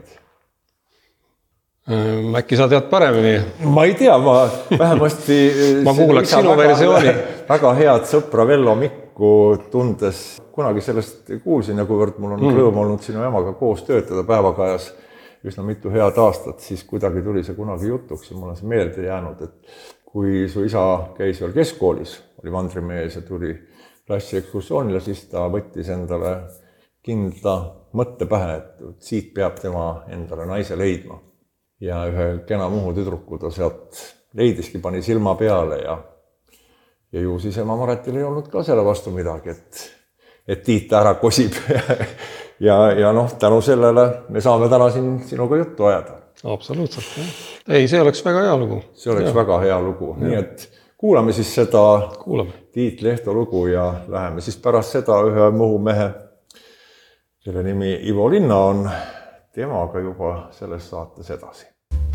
[SPEAKER 2] Äkki sa tead paremini?
[SPEAKER 1] Ma ei tea, ma vähemasti
[SPEAKER 2] ma kuulaks sinu versiooni.
[SPEAKER 1] Väga head sõpra Vello Mikku tundes kunagi sellest kuulsin ja kuivõrd mul on mm. rõõm olnud sinu emaga koos töötada päevakajas üsna mitu head aastat, siis kuidagi tuli see kunagi jutuks ja mul on see meelde jäänud, et kui su isa käis veel keskkoolis, oli vandrimees ja tuli klassi ekskursioonile, siis ta võttis endale kindla mõtte pähe, et siit peab tema endale naise leidma. ja ühe kena Muhu tüdruku ta sealt leidiski, pani silma peale ja ja ju siis ema Maretil ei olnud ka selle vastu midagi, et, et Tiit ära kosib ja, ja noh, tänu sellele me saame täna siin sinuga juttu ajada.
[SPEAKER 2] Absoluutselt, jah. Ei, see oleks väga hea lugu.
[SPEAKER 1] See oleks ja. väga hea lugu, ja. Nii et kuulame siis seda
[SPEAKER 2] kuulame.
[SPEAKER 1] Tiit Lehto lugu ja läheme siis pärast seda ühe Muhu mehe, kelle nimi Ivo Linna on, temaga juba selles saates edasi.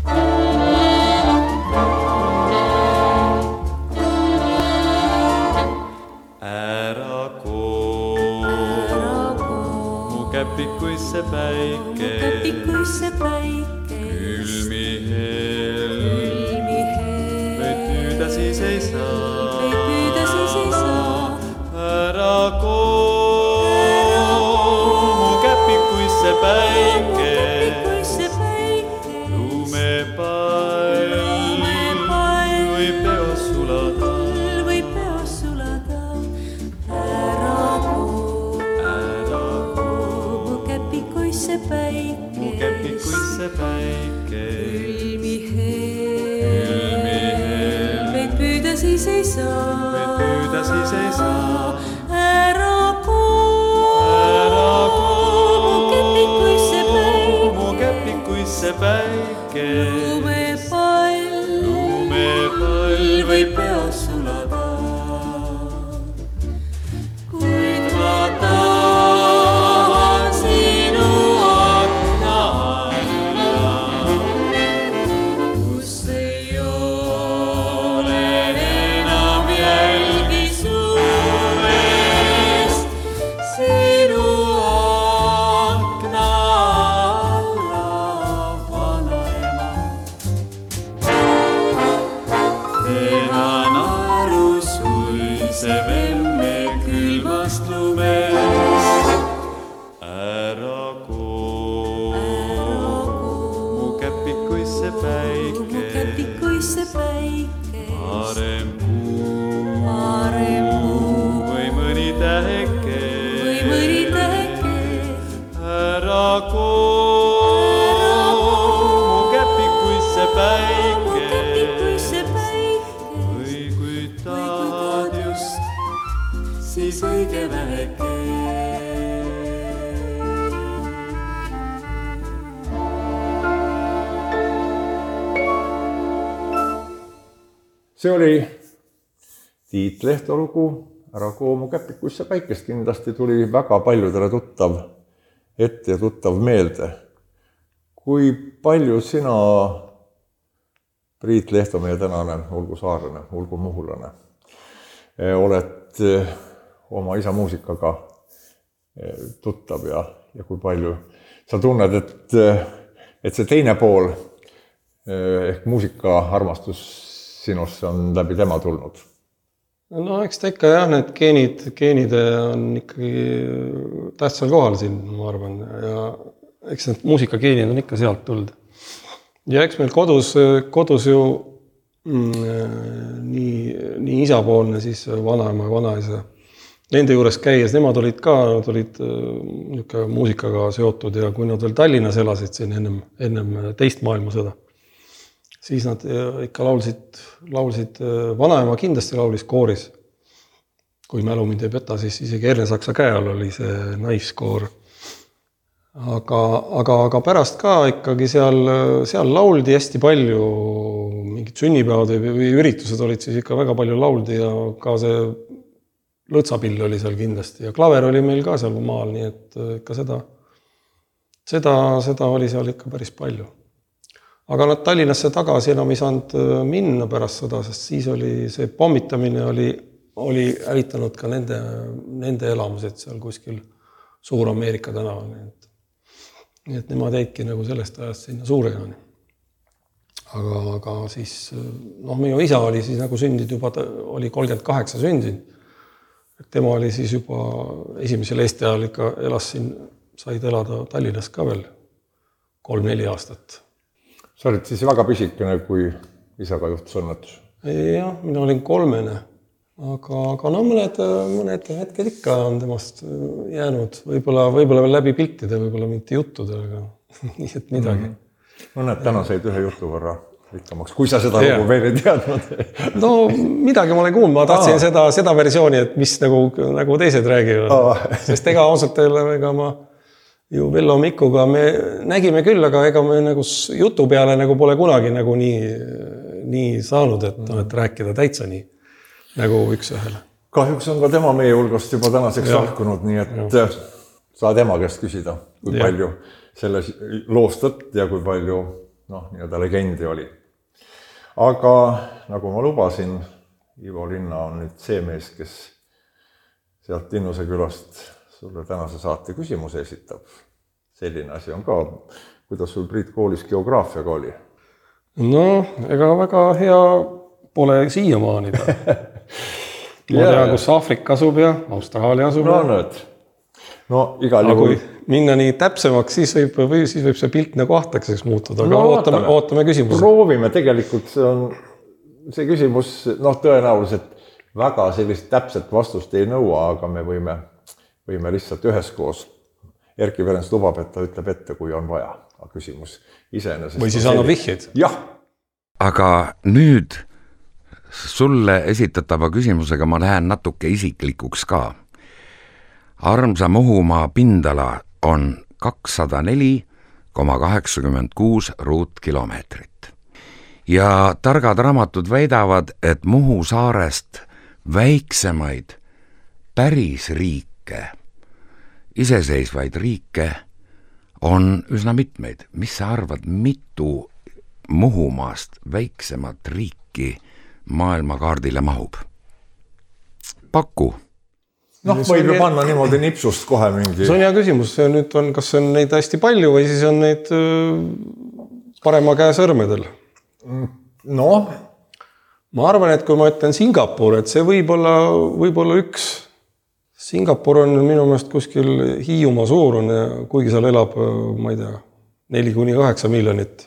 [SPEAKER 3] Ära koo, mu käpikuisse päike, külmi hel, võid püüda siis ei saa. Ära koo, mu käpikuisse päike, lumepall võib peos sulada. Mu käpikuisse päike, külmi hel,
[SPEAKER 4] võid püüda siis ei saa.
[SPEAKER 3] võid püüda siis ei saa.
[SPEAKER 4] Ära koo,
[SPEAKER 3] Ära koo,
[SPEAKER 4] mu käpikuisse päike,
[SPEAKER 3] mu käpikuisse päike,
[SPEAKER 4] lumepall,
[SPEAKER 3] lumepall võib peos sulada.
[SPEAKER 4] kuid ma tahan sinu akna alla, kus ei ole enam jälgi suvest. Sinu akna alla, vanaema,
[SPEAKER 3] Tenan aru suise vemme külmast lumest. Ära koo, mu käpikuisse päike,
[SPEAKER 4] käpikuisse päike,
[SPEAKER 3] parem kuu
[SPEAKER 4] parem kuu
[SPEAKER 3] või mõni täheke.
[SPEAKER 4] või mõni täheke.
[SPEAKER 3] Ära koo, mu käpikuisse päike,
[SPEAKER 4] Käpikuisse päike,
[SPEAKER 3] või kui tahad just,
[SPEAKER 4] siis õige väheke.
[SPEAKER 1] See oli Tiit Lehto lugu Ära koo mu käpikuisse päikest, kindlasti tuli väga paljudele tuttav ette ja tuttav meelde. Kui palju sina, Priit Lehto, meie tänane Ulgu saarlane, Ulgu muhulane, oled oma isa muusikaga tuttav ja, ja kui palju sa tunned, et, et see teine pool ehk muusikaarmastus sinusse on läbi tema tulnud?
[SPEAKER 2] No eks ta ikka jah, need geenid, geenid on ikkagi tähtsal kohal siin, ma arvan, ja eks need muusikageenid on ikka sealt tulnud. Ja eks meil kodus, kodus ju mm, nii, nii isapoolne, siis vanaema ja vanaisa, nende juures käies, nemad olid ka, nad olid niisugune muusikaga seotud ja kui nad veel Tallinnas elasid siin ennem, ennem teist maailmasõda, siis nad ikka laulsid, laulsid, vanaema kindlasti laulis kooris. Kui mälu mind ei peta, siis isegi Ernesaksa käe all oli see naiskoor. Aga, aga, aga pärast ka ikkagi seal, seal lauldi hästi palju, mingid sünnipäevad või üritused olid siis ikka väga palju lauldi ja ka see lõtsapill oli seal kindlasti ja klaver oli meil ka seal maal, nii et ikka seda, seda, seda oli seal ikka päris palju. Aga nad Tallinnasse tagasi enam ei saanud minna pärast seda, sest siis oli see pommitamine oli, oli älitanud ka nende, nende elamused seal kuskil Suur-Ameerika tänaval. Nii et, nii et nemad jäidki nagu sellest ajast sinna Suure-Jaani. Aga, aga siis, noh, minu isa oli siis nagu sündinud juba, oli kolmkümmend kaheksa sündinud. Tema oli siis juba esimesel Eesti ajal ikka elas siin, said elada Tallinnas ka veel kolm-neli aastat.
[SPEAKER 1] Sa olid siis väga pisikene, kui isaga juhtus õnnetus?
[SPEAKER 2] Jah, mina olin kolmene, aga, aga no mõned, mõned hetked ikka on temast jäänud, võib-olla, võib-olla veel läbi piltide, võib-olla mitte juttudel, aga nii et midagi. Mm-hmm.
[SPEAKER 1] no näed, täna said ühe jutu võrra rikkamaks, kui sa seda
[SPEAKER 2] Jaa.
[SPEAKER 1] lugu veel ei teadnud.
[SPEAKER 2] No midagi ma olen kuulnud, ma tahtsin
[SPEAKER 1] Aa.
[SPEAKER 2] seda, seda versiooni, et mis nagu, nagu teised räägivad.
[SPEAKER 1] Aa.
[SPEAKER 2] Sest ega ausalt teile, ega ma ju Vello Mikuga me nägime küll, aga ega me nagu s- jutu peale nagu pole kunagi nagu nii, nii saanud, et, mm. et rääkida täitsa nii nagu üks ühele.
[SPEAKER 1] Kahjuks on ka tema meie hulgast juba tänaseks
[SPEAKER 2] Jah.
[SPEAKER 1] lahkunud, nii et ja. saa tema käest küsida, kui
[SPEAKER 2] Ja.
[SPEAKER 1] palju selles loos tõtt ja kui palju noh, nii-öelda legendi oli. Aga nagu ma lubasin, Ivo Linna on nüüd see mees, kes sealt Linnuse külast sulle tänase saate küsimuse esitab. Selline asi on ka. Kuidas sul Priit koolis geograafiaga oli?
[SPEAKER 2] No, ega väga hea pole siiamaani. Ma
[SPEAKER 1] Jaa.
[SPEAKER 2] tean, kus Aafrika asub ja Austraalia asub.
[SPEAKER 1] No nüüd. No igal
[SPEAKER 2] Aga kui
[SPEAKER 1] juhul.
[SPEAKER 2] minna nii täpsemaks, siis võib, või siis võib see pilt nagu ahtakeseks muutuda, aga
[SPEAKER 1] No
[SPEAKER 2] no, ootame,
[SPEAKER 1] vaatame.
[SPEAKER 2] ootame küsimusi.
[SPEAKER 1] Proovime, tegelikult see on see küsimus, noh tõenäoliselt väga sellist täpset vastust ei nõua, aga me võime, võime lihtsalt üheskoos. Erki Verens lubab, et ta ütleb ette, kui on vaja. Aga küsimus iseenesest.
[SPEAKER 2] Või siis
[SPEAKER 1] on
[SPEAKER 2] annab
[SPEAKER 1] selline.
[SPEAKER 2] vihjeid.
[SPEAKER 1] Jah.
[SPEAKER 5] Aga nüüd sulle esitatava küsimusega ma lähen natuke isiklikuks ka. Armsa Muhumaa pindala on kakssada neli koma kaheksakümmend kuus ruutkilomeetrit. Ja targad raamatud väidavad, et Muhu saarest väiksemaid päris riike, iseseisvaid riike on üsna mitmeid. Mis sa arvad, mitu Muhumaast väiksemat riiki maailmakaardile mahub? Paku.
[SPEAKER 1] Noh,
[SPEAKER 2] See
[SPEAKER 1] võib ju
[SPEAKER 2] on-
[SPEAKER 1] panna niimoodi nipsust kohe mingi.
[SPEAKER 2] See on hea küsimus, see nüüd on, kas on neid hästi palju või siis on neid öö, parema käe sõrmedel.
[SPEAKER 1] Noh,
[SPEAKER 2] Ma arvan, et kui ma ütlen Singapur, et see võib olla, võib olla üks. Singapur on minu meelest kuskil Hiiumaa suurune, kuigi seal elab, ma ei tea, neli kuni kaheksa miljonit.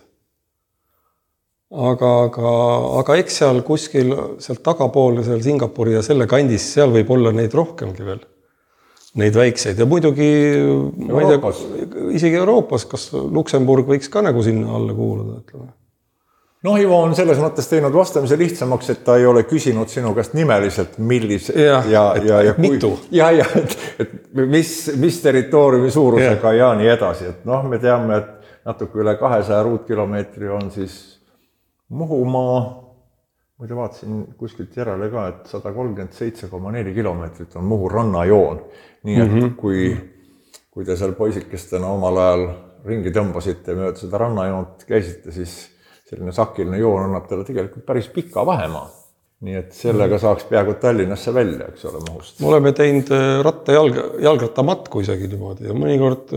[SPEAKER 2] Aga, aga, aga eks seal kuskil seal tagapool, seal Singapuri ja selle kandis, seal võib olla neid rohkemgi veel. Neid väikseid ja muidugi, ma ei
[SPEAKER 1] Euroopas.
[SPEAKER 2] tea, isegi Euroopas, kas Luksemburg võiks ka nagu sinna alla kuuluda, ütleme.
[SPEAKER 1] noh, Ivo on selles mõttes teinud vastamise lihtsamaks, et ta ei ole küsinud sinu käest nimeliselt, millise
[SPEAKER 2] Jah,
[SPEAKER 1] ja,
[SPEAKER 2] et-
[SPEAKER 1] ja, ja
[SPEAKER 2] et mitu.
[SPEAKER 1] ja, ja, et, et mis, mis territooriumi suurusega ja. ja nii edasi. Et noh, me teame, et natuke üle kahesaja ruutkilomeetri on siis Muhumaa, muide vaatasin kuskilt järele ka, et sada kolmkümmend seitse koma neli kilomeetrit on Muhu rannajoon. Nii et mm -hmm. kui, kui te seal poisikestena omal ajal ringi tõmbasite mööda seda rannajoont käisite, siis selline sakiline joon annab teile tegelikult päris pika vahemaa. Nii et sellega saaks peaaegu Tallinnasse välja, eks ole, Muhust.
[SPEAKER 2] Me oleme teinud ratta jalg, jalgrattamatku isegi niimoodi ja mõnikord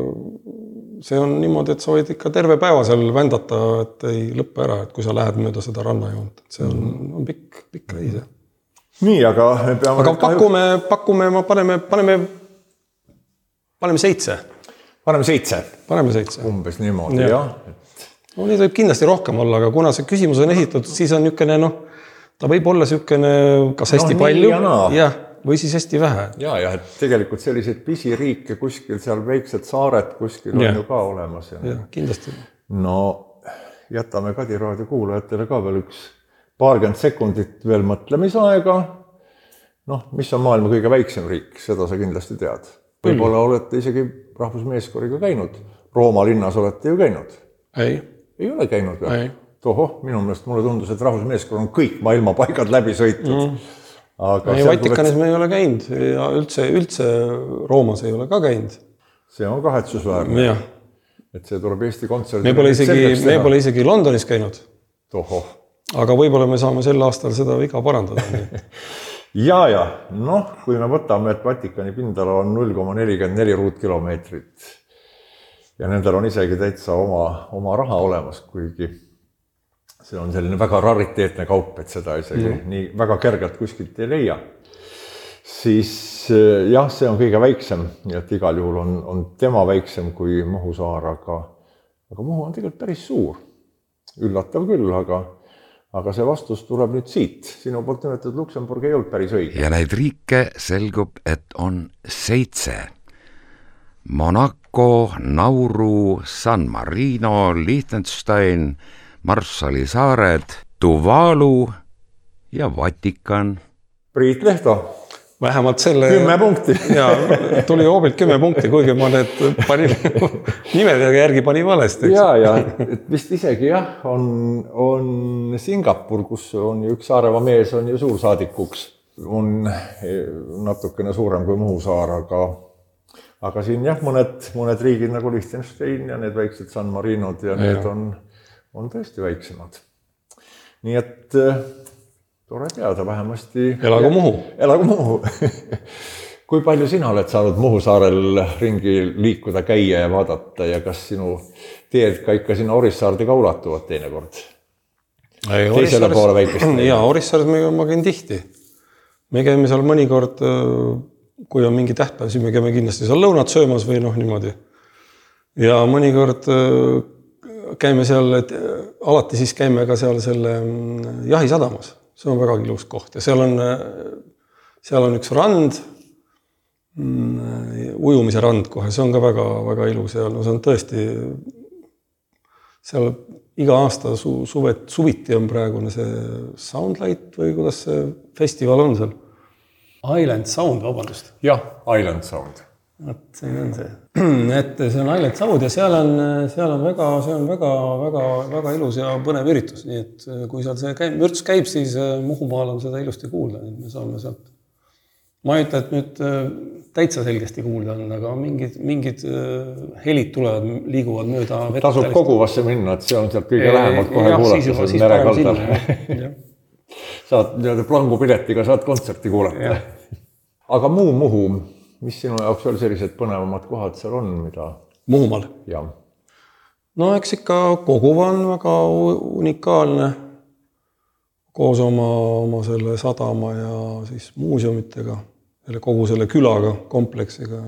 [SPEAKER 2] see on niimoodi, et sa võid ikka terve päeva seal vändata, et ei lõppe ära, et kui sa lähed mööda seda rannajoont. See on, on pikk, pikk reis.
[SPEAKER 1] Nii, aga me peame...
[SPEAKER 2] Aga pakume, pakume, ma paneme, paneme, paneme seitse.
[SPEAKER 1] Paneme seitse.
[SPEAKER 2] Paneme seitse.
[SPEAKER 1] Umbes niimoodi,
[SPEAKER 2] Ja.
[SPEAKER 1] jah.
[SPEAKER 2] No neid võib kindlasti rohkem olla, aga kuna see küsimus on esitatud, siis on niisugune, noh, ta võib olla niisugune kas hästi
[SPEAKER 1] nii
[SPEAKER 2] palju
[SPEAKER 1] ja naa.
[SPEAKER 2] jah, või siis hästi vähe.
[SPEAKER 1] Ja, ja, et tegelikult selliseid pisiriike kuskil seal väiksed saared kuskil on
[SPEAKER 2] Ja.
[SPEAKER 1] ju ka olemas. Ja.
[SPEAKER 2] Ja, kindlasti.
[SPEAKER 1] No, jätame Kadiraadio kuulajatele ka veel üks paarkümmend sekundit veel mõtlemisaega. Noh, mis on maailma kõige väiksem riik, seda sa kindlasti tead. Võib-olla olete isegi rahvusmeeskoriga käinud. Rooma linnas olete ju käinud.
[SPEAKER 2] Ei,
[SPEAKER 1] Ei ole käinud või?
[SPEAKER 2] ei.
[SPEAKER 1] Tohoh, minu meelest mulle tundus, et rahvusmeeskor on kõik maailmapaigad läbi sõitnud. Mm. Aga
[SPEAKER 2] ei,
[SPEAKER 1] seal,
[SPEAKER 2] Vatikanis me ei ole käinud ja üldse, üldse Roomas ei ole ka käinud.
[SPEAKER 1] see on kahetsusväärne,
[SPEAKER 2] Jah.
[SPEAKER 1] et see tuleb Eesti kontserdi.
[SPEAKER 2] Me pole isegi, me pole isegi Londonis käinud,
[SPEAKER 1] Tohoh.
[SPEAKER 2] aga võib-olla me saame sel aastal seda viga parandada.
[SPEAKER 1] Ja, ja, noh, kui me võtame, et Vatikani pindala on null koma nelikümmend neli ruutkilomeetrit ja nendel on isegi täitsa oma, oma raha olemas, kuigi see on selline väga rariteetne kaup, et seda isegi mm. nii väga kergelt kuskilt ei leia. Siis jah, see on kõige väiksem, nii et igal juhul on, on tema väiksem kui Muhu saar, aga, aga Muhu on tegelikult päris suur. Üllatav küll, aga, aga see vastus tuleb nüüd siit. Sinu poolt nimetatud Luksemburg ei olnud päris õige.
[SPEAKER 5] Ja neid riike selgub, et on seitse. Monaco, Nauru, San Marino, Liechtenstein, Marshalli saared, Tuvalu ja Vatikan.
[SPEAKER 1] Priit Lehto.
[SPEAKER 2] Vähemalt selle...
[SPEAKER 1] Kümme punkti.
[SPEAKER 2] Ja tuli hoobilt kümme punkti, kuigi ma need panin nimedega järgi panin valesti.
[SPEAKER 1] Ja, ja vist isegi jah, on, on Singapur, kus on ju üks Saaremaa mees, on ju suursaadikuks. On natukene suurem kui Muhu saar, aga, aga siin jah, mõned, mõned riigid nagu Liechtenstein ja need väiksed San Marinod ja, ja need on, on tõesti väiksemad. Nii et tore teada, vähemasti...
[SPEAKER 2] Elagu Muhu.
[SPEAKER 1] Elagu Muhu. Kui palju sina oled saanud Muhu saarel ringi liikuda, käia ja vaadata ja kas sinu teed ka ikka sinna Orissaarde ka ulatuvad teinekord?
[SPEAKER 2] Ei,
[SPEAKER 1] Teisele poole väikest?
[SPEAKER 2] Jaa, Orissaares me, ma käin tihti. Me käime seal mõnikord, kui on mingi tähtpäev, siis me käime kindlasti seal lõunat söömas või noh niimoodi. Ja mõnikord käime seal, et alati siis käime ka seal selle jahisadamas. See on väga ilus koht ja seal on, seal on üks rand, ujumise rand kohe, see on ka väga, väga ilus ja no see on tõesti, seal iga aasta su, suvet, suviti on praegune see Soundlight või kuidas see festival on seal? Island Sound, vabandust.
[SPEAKER 1] Jah, Island Sound.
[SPEAKER 2] Et see on see. Et see on Island Sound ja seal on, seal on väga, see on väga, väga, väga ilus ja põnev üritus. Nii et kui seal see käib, mürts käib, siis Muhumaal on seda ilusti kuulda. Nii et me saame sealt. Ma ei ütle, et nüüd täitsa selgesti kuulda on, aga mingid, mingid helid tulevad, liiguvad mööda vett.
[SPEAKER 1] Tasub Koguvasse minna, et see on sealt kõige lähemalt kohe kuulata.
[SPEAKER 2] Siis parem sinna.
[SPEAKER 1] Saad nii-öelda plangupiletiga saad kontserti kuulata. Aga muu Muhu, mis sinu jaoks veel sellised põnevamad kohad seal on, mida...
[SPEAKER 2] Muhumaal?
[SPEAKER 1] Jah.
[SPEAKER 2] No eks ikka Koguva on väga unikaalne koos oma, oma selle sadama ja siis muuseumitega, kogu selle külaga, kompleksiga.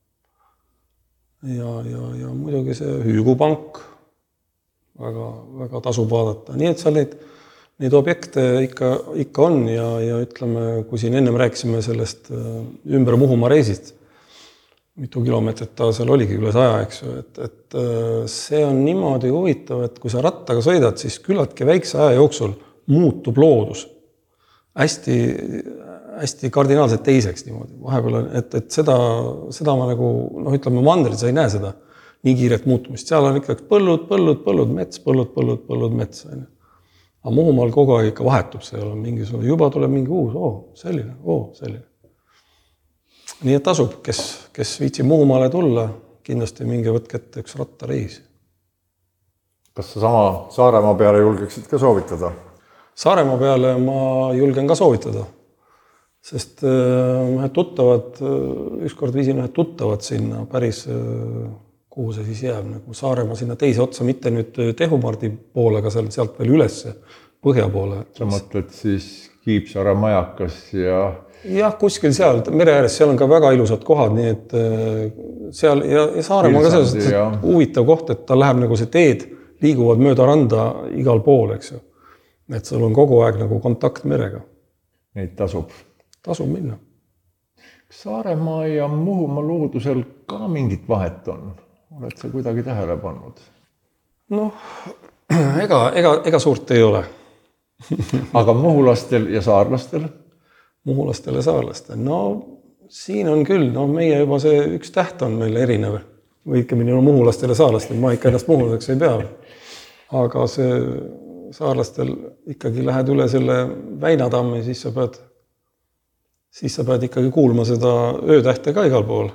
[SPEAKER 2] Ja, ja, ja muidugi see Hüügupank väga, väga tasub vaadata. Nii et seal neid, neid objekte ikka, ikka on ja, ja ütleme, kui siin ennem rääkisime sellest ümber Muhumaa reisist, mitu kilomeetrit ta seal oligi üle saja, eks ju, et, et see on niimoodi huvitav, et kui sa rattaga sõidad, siis küllaltki väikse aja jooksul muutub loodus hästi, hästi kardinaalselt teiseks niimoodi. Vahepeal on, et, et seda, seda ma nagu, noh ütleme, mandril sa ei näe seda nii kiiret muutumist. Seal on ikka põllud, põllud, põllud, mets, põllud, põllud, põllud, mets. Aga Muhumaal kogu aeg ikka vahetub, see on mingisugune, juba tuleb mingi uus, oo, selline, oo, selline. Nii et tasub, kes, kes viitsib Muhumaale tulla, kindlasti mingi võtke ette üks rattareis.
[SPEAKER 1] Kas sa sama Saaremaa peale julgeksid ka soovitada?
[SPEAKER 2] Saaremaa peale ma julgen ka soovitada, sest ühed tuttavad, ükskord viisin ühed tuttavad sinna päris, kuhu see siis jääb, nagu Saaremaa sinna teise otsa, mitte nüüd Tehumardi poole, aga sealt veel üles põhja poole.
[SPEAKER 1] Sa mõtled siis Kiipsaare majakas ja...
[SPEAKER 2] Jah, kuskil seal, mere ääres, seal on ka väga ilusad kohad, nii et seal ja, ja Saaremaa on ka selles ja... huvitav koht, et ta läheb nagu see teed, liiguvad mööda randa igal pool, eks ju. Et sul on kogu aeg nagu kontakt merega.
[SPEAKER 1] Neid tasub.
[SPEAKER 2] Tasub minna.
[SPEAKER 1] Saaremaa ja Muhumaa loodusel ka mingit vahet on? Oled sa kuidagi tähele pannud?
[SPEAKER 2] Noh, ega, ega, ega suurt ei ole.
[SPEAKER 1] Aga muhulastel ja saarlastel?
[SPEAKER 2] Muhulastel ja saarlastel. No siin on küll, no meie juba see üks täht on meil erinev. Või ikka minna muhulastel ja saarlastel, ma ikka ennast muhulaseks ei pea. Aga see saarlastel ikkagi lähed üle selle Väinatammi, siis sa pead, siis sa pead ikkagi kuulma seda öötähte ka igal pool.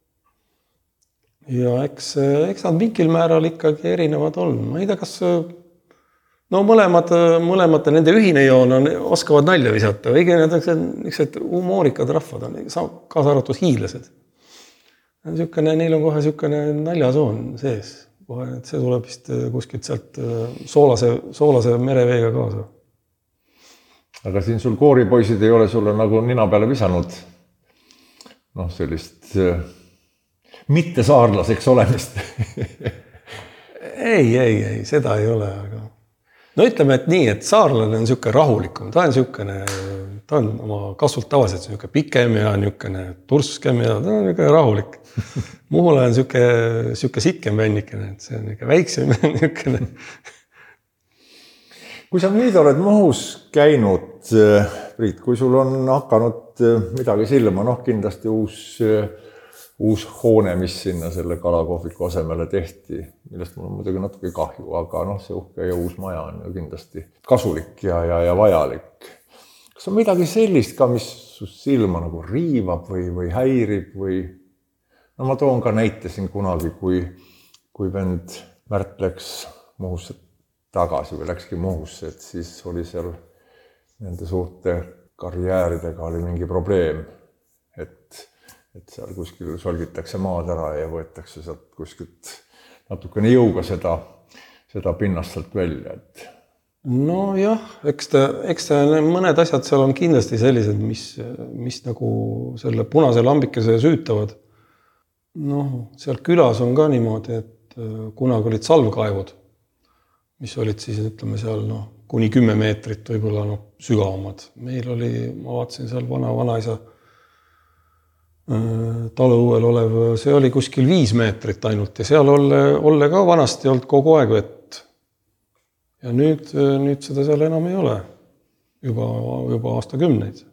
[SPEAKER 2] Ja eks, eks nad mingil määral ikkagi erinevad on. Ma ei tea, kas no mõlemad, mõlemad nende ühine joon on, oskavad nalja visata. Õige need niisugused humoorikad rahvad on, kaasa arvatud hiilased. Niisugune, neil on kohe niisugune naljasoon sees. Kohe, et see tuleb vist kuskilt sealt soolase, soolase mereveega kaasa.
[SPEAKER 1] Aga siin sul kooripoisid ei ole sulle nagu nina peale visanud noh, sellist mitte saarlaseks olemist.
[SPEAKER 2] ei, ei, ei, seda ei ole. Aga... No ütleme, et nii, et saarlane on niisugune rahulikum. Ta on niisugune ta on oma kasvult tavaliselt niisugune pikem ja niisugune turskem ja ta on niisugune rahulik. Muhula on niisugune, niisugune sitkem vännikene, et see on niisugune väiksem ja niisugune.
[SPEAKER 1] Kui sa nüüd oled Muhus käinud, Priit, kui sul on hakanud midagi silma, noh kindlasti uus, uus hoone, mis sinna selle kalakohviku asemele tehti, millest mul on muidugi natuke kahju, aga noh, see uhke ja uus maja on ju kindlasti kasulik ja, ja, ja vajalik. Kas on midagi sellist ka, mis sus silma nagu riivab või, või häirib või... No ma toon ka näite siin kunagi, kui, kui vend Märt läks Muhusse tagasi või läkski Muhusse, et siis oli seal nende suurte karjääridega oli mingi probleem, et, et seal kuskil solgitakse maad ära ja võetakse sealt kuskilt natukene jõuga seda, seda pinnast sealt välja. Et...
[SPEAKER 2] No jah, eks ta, eks ta mõned asjad seal on kindlasti sellised, mis, mis nagu selle punase lambikese süütavad. Noh, seal külas on ka niimoodi, et kunagi olid salvkaevud, mis olid siis, ütleme seal, noh, kuni kümme meetrit võib-olla noh, sügavamad. Meil oli, ma vaatasin seal vana, vanaisa taluõuel olev, see oli kuskil viis meetrit ainult ja seal olle, olle ka vanasti olnud kogu aeg vett. Ja nüüd, nüüd seda seal enam ei ole. Juba, juba aastakümneid.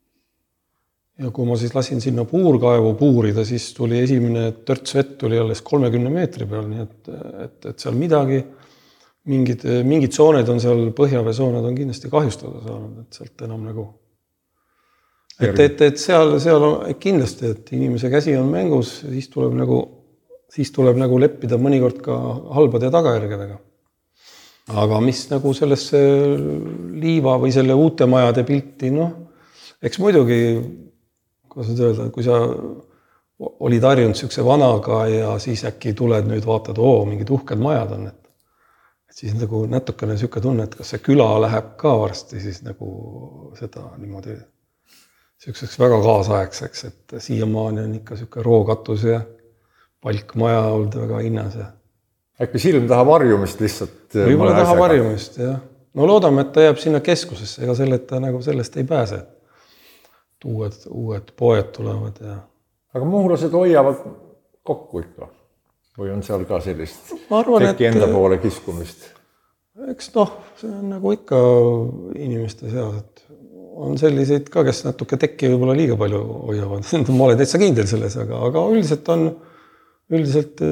[SPEAKER 2] Ja kui ma siis lasin sinna puurkaevu puurida, siis tuli esimene törts vett tuli alles kolmekümne meetri peal, nii et, et, et seal midagi Mingid, mingid sooned on seal, põhjaveesooned on kindlasti kahjustada saanud, et sealt enam nagu... Et, et, et seal, seal on kindlasti, et inimese käsi on mängus, siis tuleb nagu, siis tuleb nagu leppida mõnikord ka halbade tagajärgedega. Aga mis nagu sellesse liiva või selle uute majade pilti, noh, eks muidugi, kuidas öelda, kui sa olid harjunud siukse vanaga ja siis äkki tuled nüüd vaatad, oo, mingid uhked majad on, et siis nagu natukene niisugune tunne, et kas see küla läheb ka varsti siis nagu seda niimoodi niisuguseks väga kaasaegseks, et siiamaani on ikka niisugune rookatus ja palkmaja olnud väga hinnas. Ja...
[SPEAKER 1] Äkki silm taha varjumist lihtsalt?
[SPEAKER 2] Võib-olla taha varjumist, jah. No loodame, et ta jääb sinna keskusesse, ega selle, et ta nagu sellest ei pääse. Uued, uued poed tulevad ja... Aga
[SPEAKER 1] muhulased hoiavad kokku ikka? Või on seal ka sellist
[SPEAKER 2] arvan,
[SPEAKER 1] teki enda et, poole kiskumist?
[SPEAKER 2] Eks noh, see on nagu ikka inimeste seas, et on selliseid ka, kes natuke tekki võib-olla liiga palju hoiavad. Ma olen täitsa kindel selles, aga, aga üldiselt on, üldiselt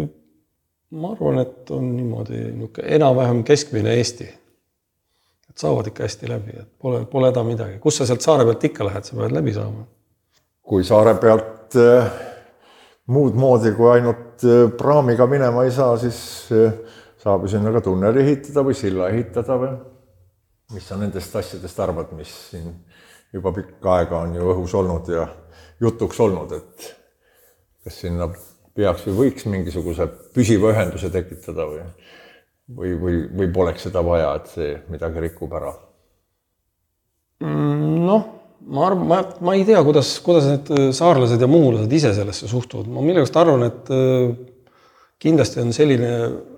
[SPEAKER 2] ma arvan, et on niimoodi enam-vähem keskmine Eesti. Et saavad ikka hästi läbi, et pole, pole häda midagi. Kus sa sealt saare pealt ikka lähed, sa pead läbi saama?
[SPEAKER 1] Kui saare pealt muud moodi, kui ainult praamiga minema ei saa, siis saab ju sinna ka tunneli ehitada või silla ehitada või? Mis sa nendest asjadest arvad, mis siin juba pikka aega on ju õhus olnud ja jutuks olnud, et kas sinna peaks või võiks mingisuguse püsiva ühenduse tekitada või, või, või, või poleks seda vaja, et see midagi rikub ära?
[SPEAKER 2] Noh, ma, arv, ma, ma ei tea, kuidas, kuidas need saarlased ja muhulased ise sellesse suhtuvad. Ma millegast arvan, et kindlasti on selline,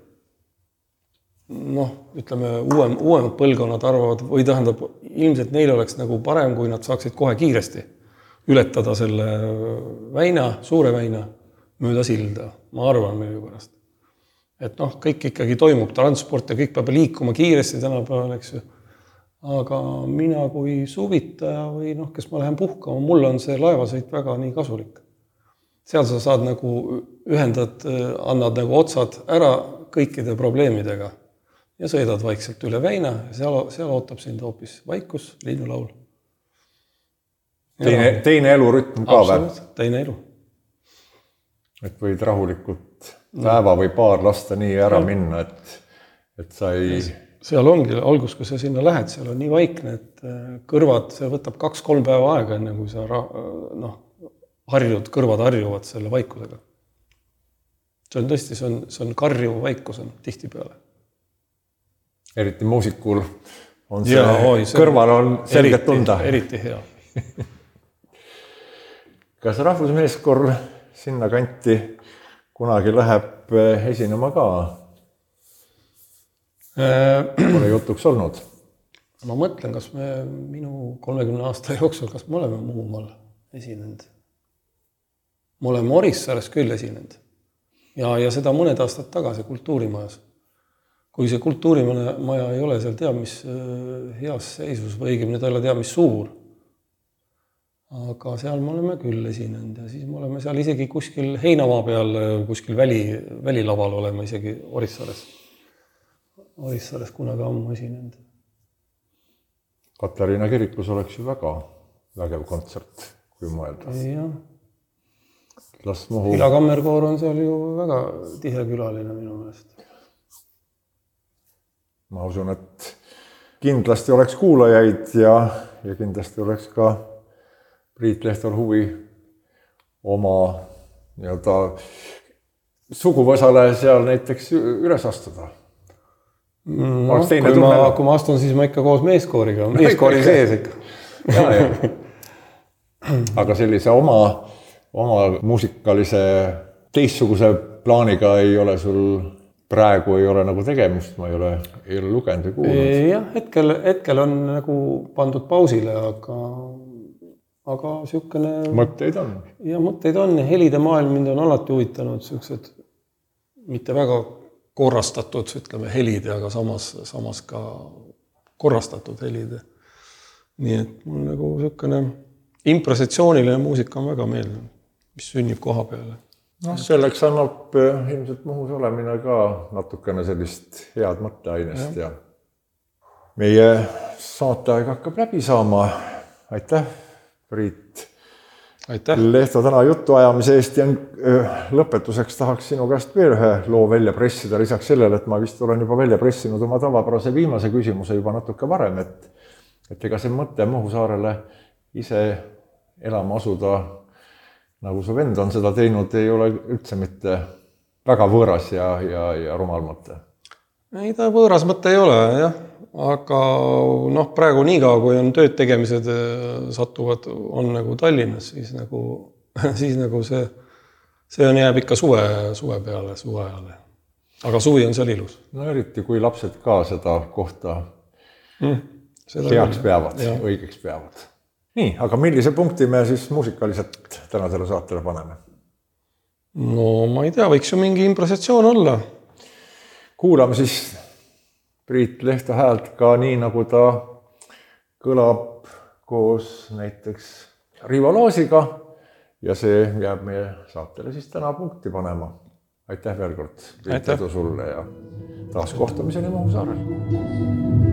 [SPEAKER 2] noh, ütleme, uuem, uuemad põlvkonnad arvavad, või tähendab, ilmselt neil oleks nagu parem, kui nad saaksid kohe kiiresti ületada selle väina, suure väina mööda silda. Ma arvan mille pärast. Et noh, kõik ikkagi toimub transport ja kõik peab liikuma kiiresti tänapäeval, eks ju. Aga mina kui suvitaja või noh, kes ma lähen puhkama, mul on see laevasõit väga nii kasulik. Seal sa saad nagu ühendad, annad nagu otsad ära kõikide probleemidega ja sõidad vaikselt üle väina ja seal, seal ootab sind hoopis vaikus, linnulaul.
[SPEAKER 1] Teine, teine elurütm ka või?
[SPEAKER 2] Teine elu.
[SPEAKER 1] Et võid rahulikult päeva või paar lasta nii ära minna, et, et sa ei...
[SPEAKER 2] Seal ongi algus, kui sa sinna lähed, seal on nii vaikne, et kõrvad, see võtab kaks-kolm päeva aega, enne kui sa noh, harjud, kõrvad harjuvad selle vaikusega. See on tõesti, see on, see on karjuv vaikus on tihti peale.
[SPEAKER 1] Eriti muusikul on see, ja, oi, see kõrval on selgelt tunda.
[SPEAKER 2] Eriti hea.
[SPEAKER 1] Kas rahvusmeeskor sinna kanti kunagi läheb esinema ka? Pole jutuks olnud.
[SPEAKER 2] ma mõtlen, kas me minu kolmekümne aasta jooksul, kas me oleme Muhumaal esinenud. Me oleme Orissaares küll esinenud. Ja, ja seda mõned aastad tagasi kultuurimajas. Kui see kultuurimaja ei ole seal teab, mis heas seisus või õigemini ta ei ole teab, mis suur. Aga seal me oleme küll esinenud ja siis me oleme seal isegi kuskil heinamaa peal, kuskil väli, välilaval oleme isegi Orissaares. Orissaares kunagi ammu esinenud.
[SPEAKER 1] Katariina kirikus oleks ju väga vägev kontsert, kui mõelda.
[SPEAKER 2] Jah.
[SPEAKER 1] Las Muhu...
[SPEAKER 2] Ila kammerkoor on seal ju väga tihe külaline minu meelest.
[SPEAKER 1] Ma usun, et kindlasti oleks kuulajaid ja, ja kindlasti oleks ka Priit Lehtor huvi oma nii-öelda suguvõsale seal näiteks üles astuda.
[SPEAKER 2] No, kui, ma, kui ma astun, siis ma ikka koos meeskooriga, meeskoori sees ikka.
[SPEAKER 1] Ja, ja. Aga sellise oma, oma muusikalise teistsuguse plaaniga ei ole sul praegu ei ole nagu tegemist, ma ei ole, ei ole lugenud või kuulnud.
[SPEAKER 2] Jah, hetkel, hetkel on nagu pandud pausile, aga, aga sükene...
[SPEAKER 1] Mõtteid on.
[SPEAKER 2] Ja mõtteid on. Helide maailm mind on alati huvitanud, süksed mitte väga korrastatud, ütleme, helid, aga samas, samas ka korrastatud helid. Nii et mul nagu sükene improvisatsiooniline muusika on väga meeldiv, mis sünnib koha peale.
[SPEAKER 1] No, selleks annab ilmselt Muhus olemine ka natukene sellist head mõtteainest ja. ja meie saateaeg hakkab läbi saama. Aitäh, Priit.
[SPEAKER 2] Aitäh.
[SPEAKER 1] Lehto täna juttu ajamise eest ja lõpetuseks tahaks sinu käest veel ühe loo välja pressida lisaks sellele, et ma vist olen juba välja pressinud oma tavapärase viimase küsimuse juba natuke varem, et, et ega see mõte Muhu saarele ise elama asuda, nagu su vend on seda teinud, ei ole üldse mitte väga võõras ja, ja, ja rumal mõte.
[SPEAKER 2] Ei, ta võõras mõte ei ole, jah. Aga noh, praegu nii kaua, kui on tööd tegemised satuvad, on nagu Tallinnas, siis nagu, siis nagu see, see on jääb ikka suve, suve peale, suve ajale. Aga suvi on seal ilus.
[SPEAKER 1] No eriti, kui lapsed ka seda kohta
[SPEAKER 2] mm, seda
[SPEAKER 1] heaks peavad, ja. õigeks peavad. Nii, aga millise punkti me siis muusikaliselt tänasele saatele paneme?
[SPEAKER 2] No ma ei tea, võiks ju mingi improvisatsioon olla.
[SPEAKER 1] Kuulame siis Priit Lehto häält ka nii, nagu ta kõlab koos näiteks Riivo Loosiga ja see jääb meie saatele siis täna punkti panema. Aitäh veel kord, Priit Lehto sulle ja taas kohtumiseni Muhu saarel.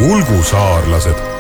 [SPEAKER 6] ulgusaarlased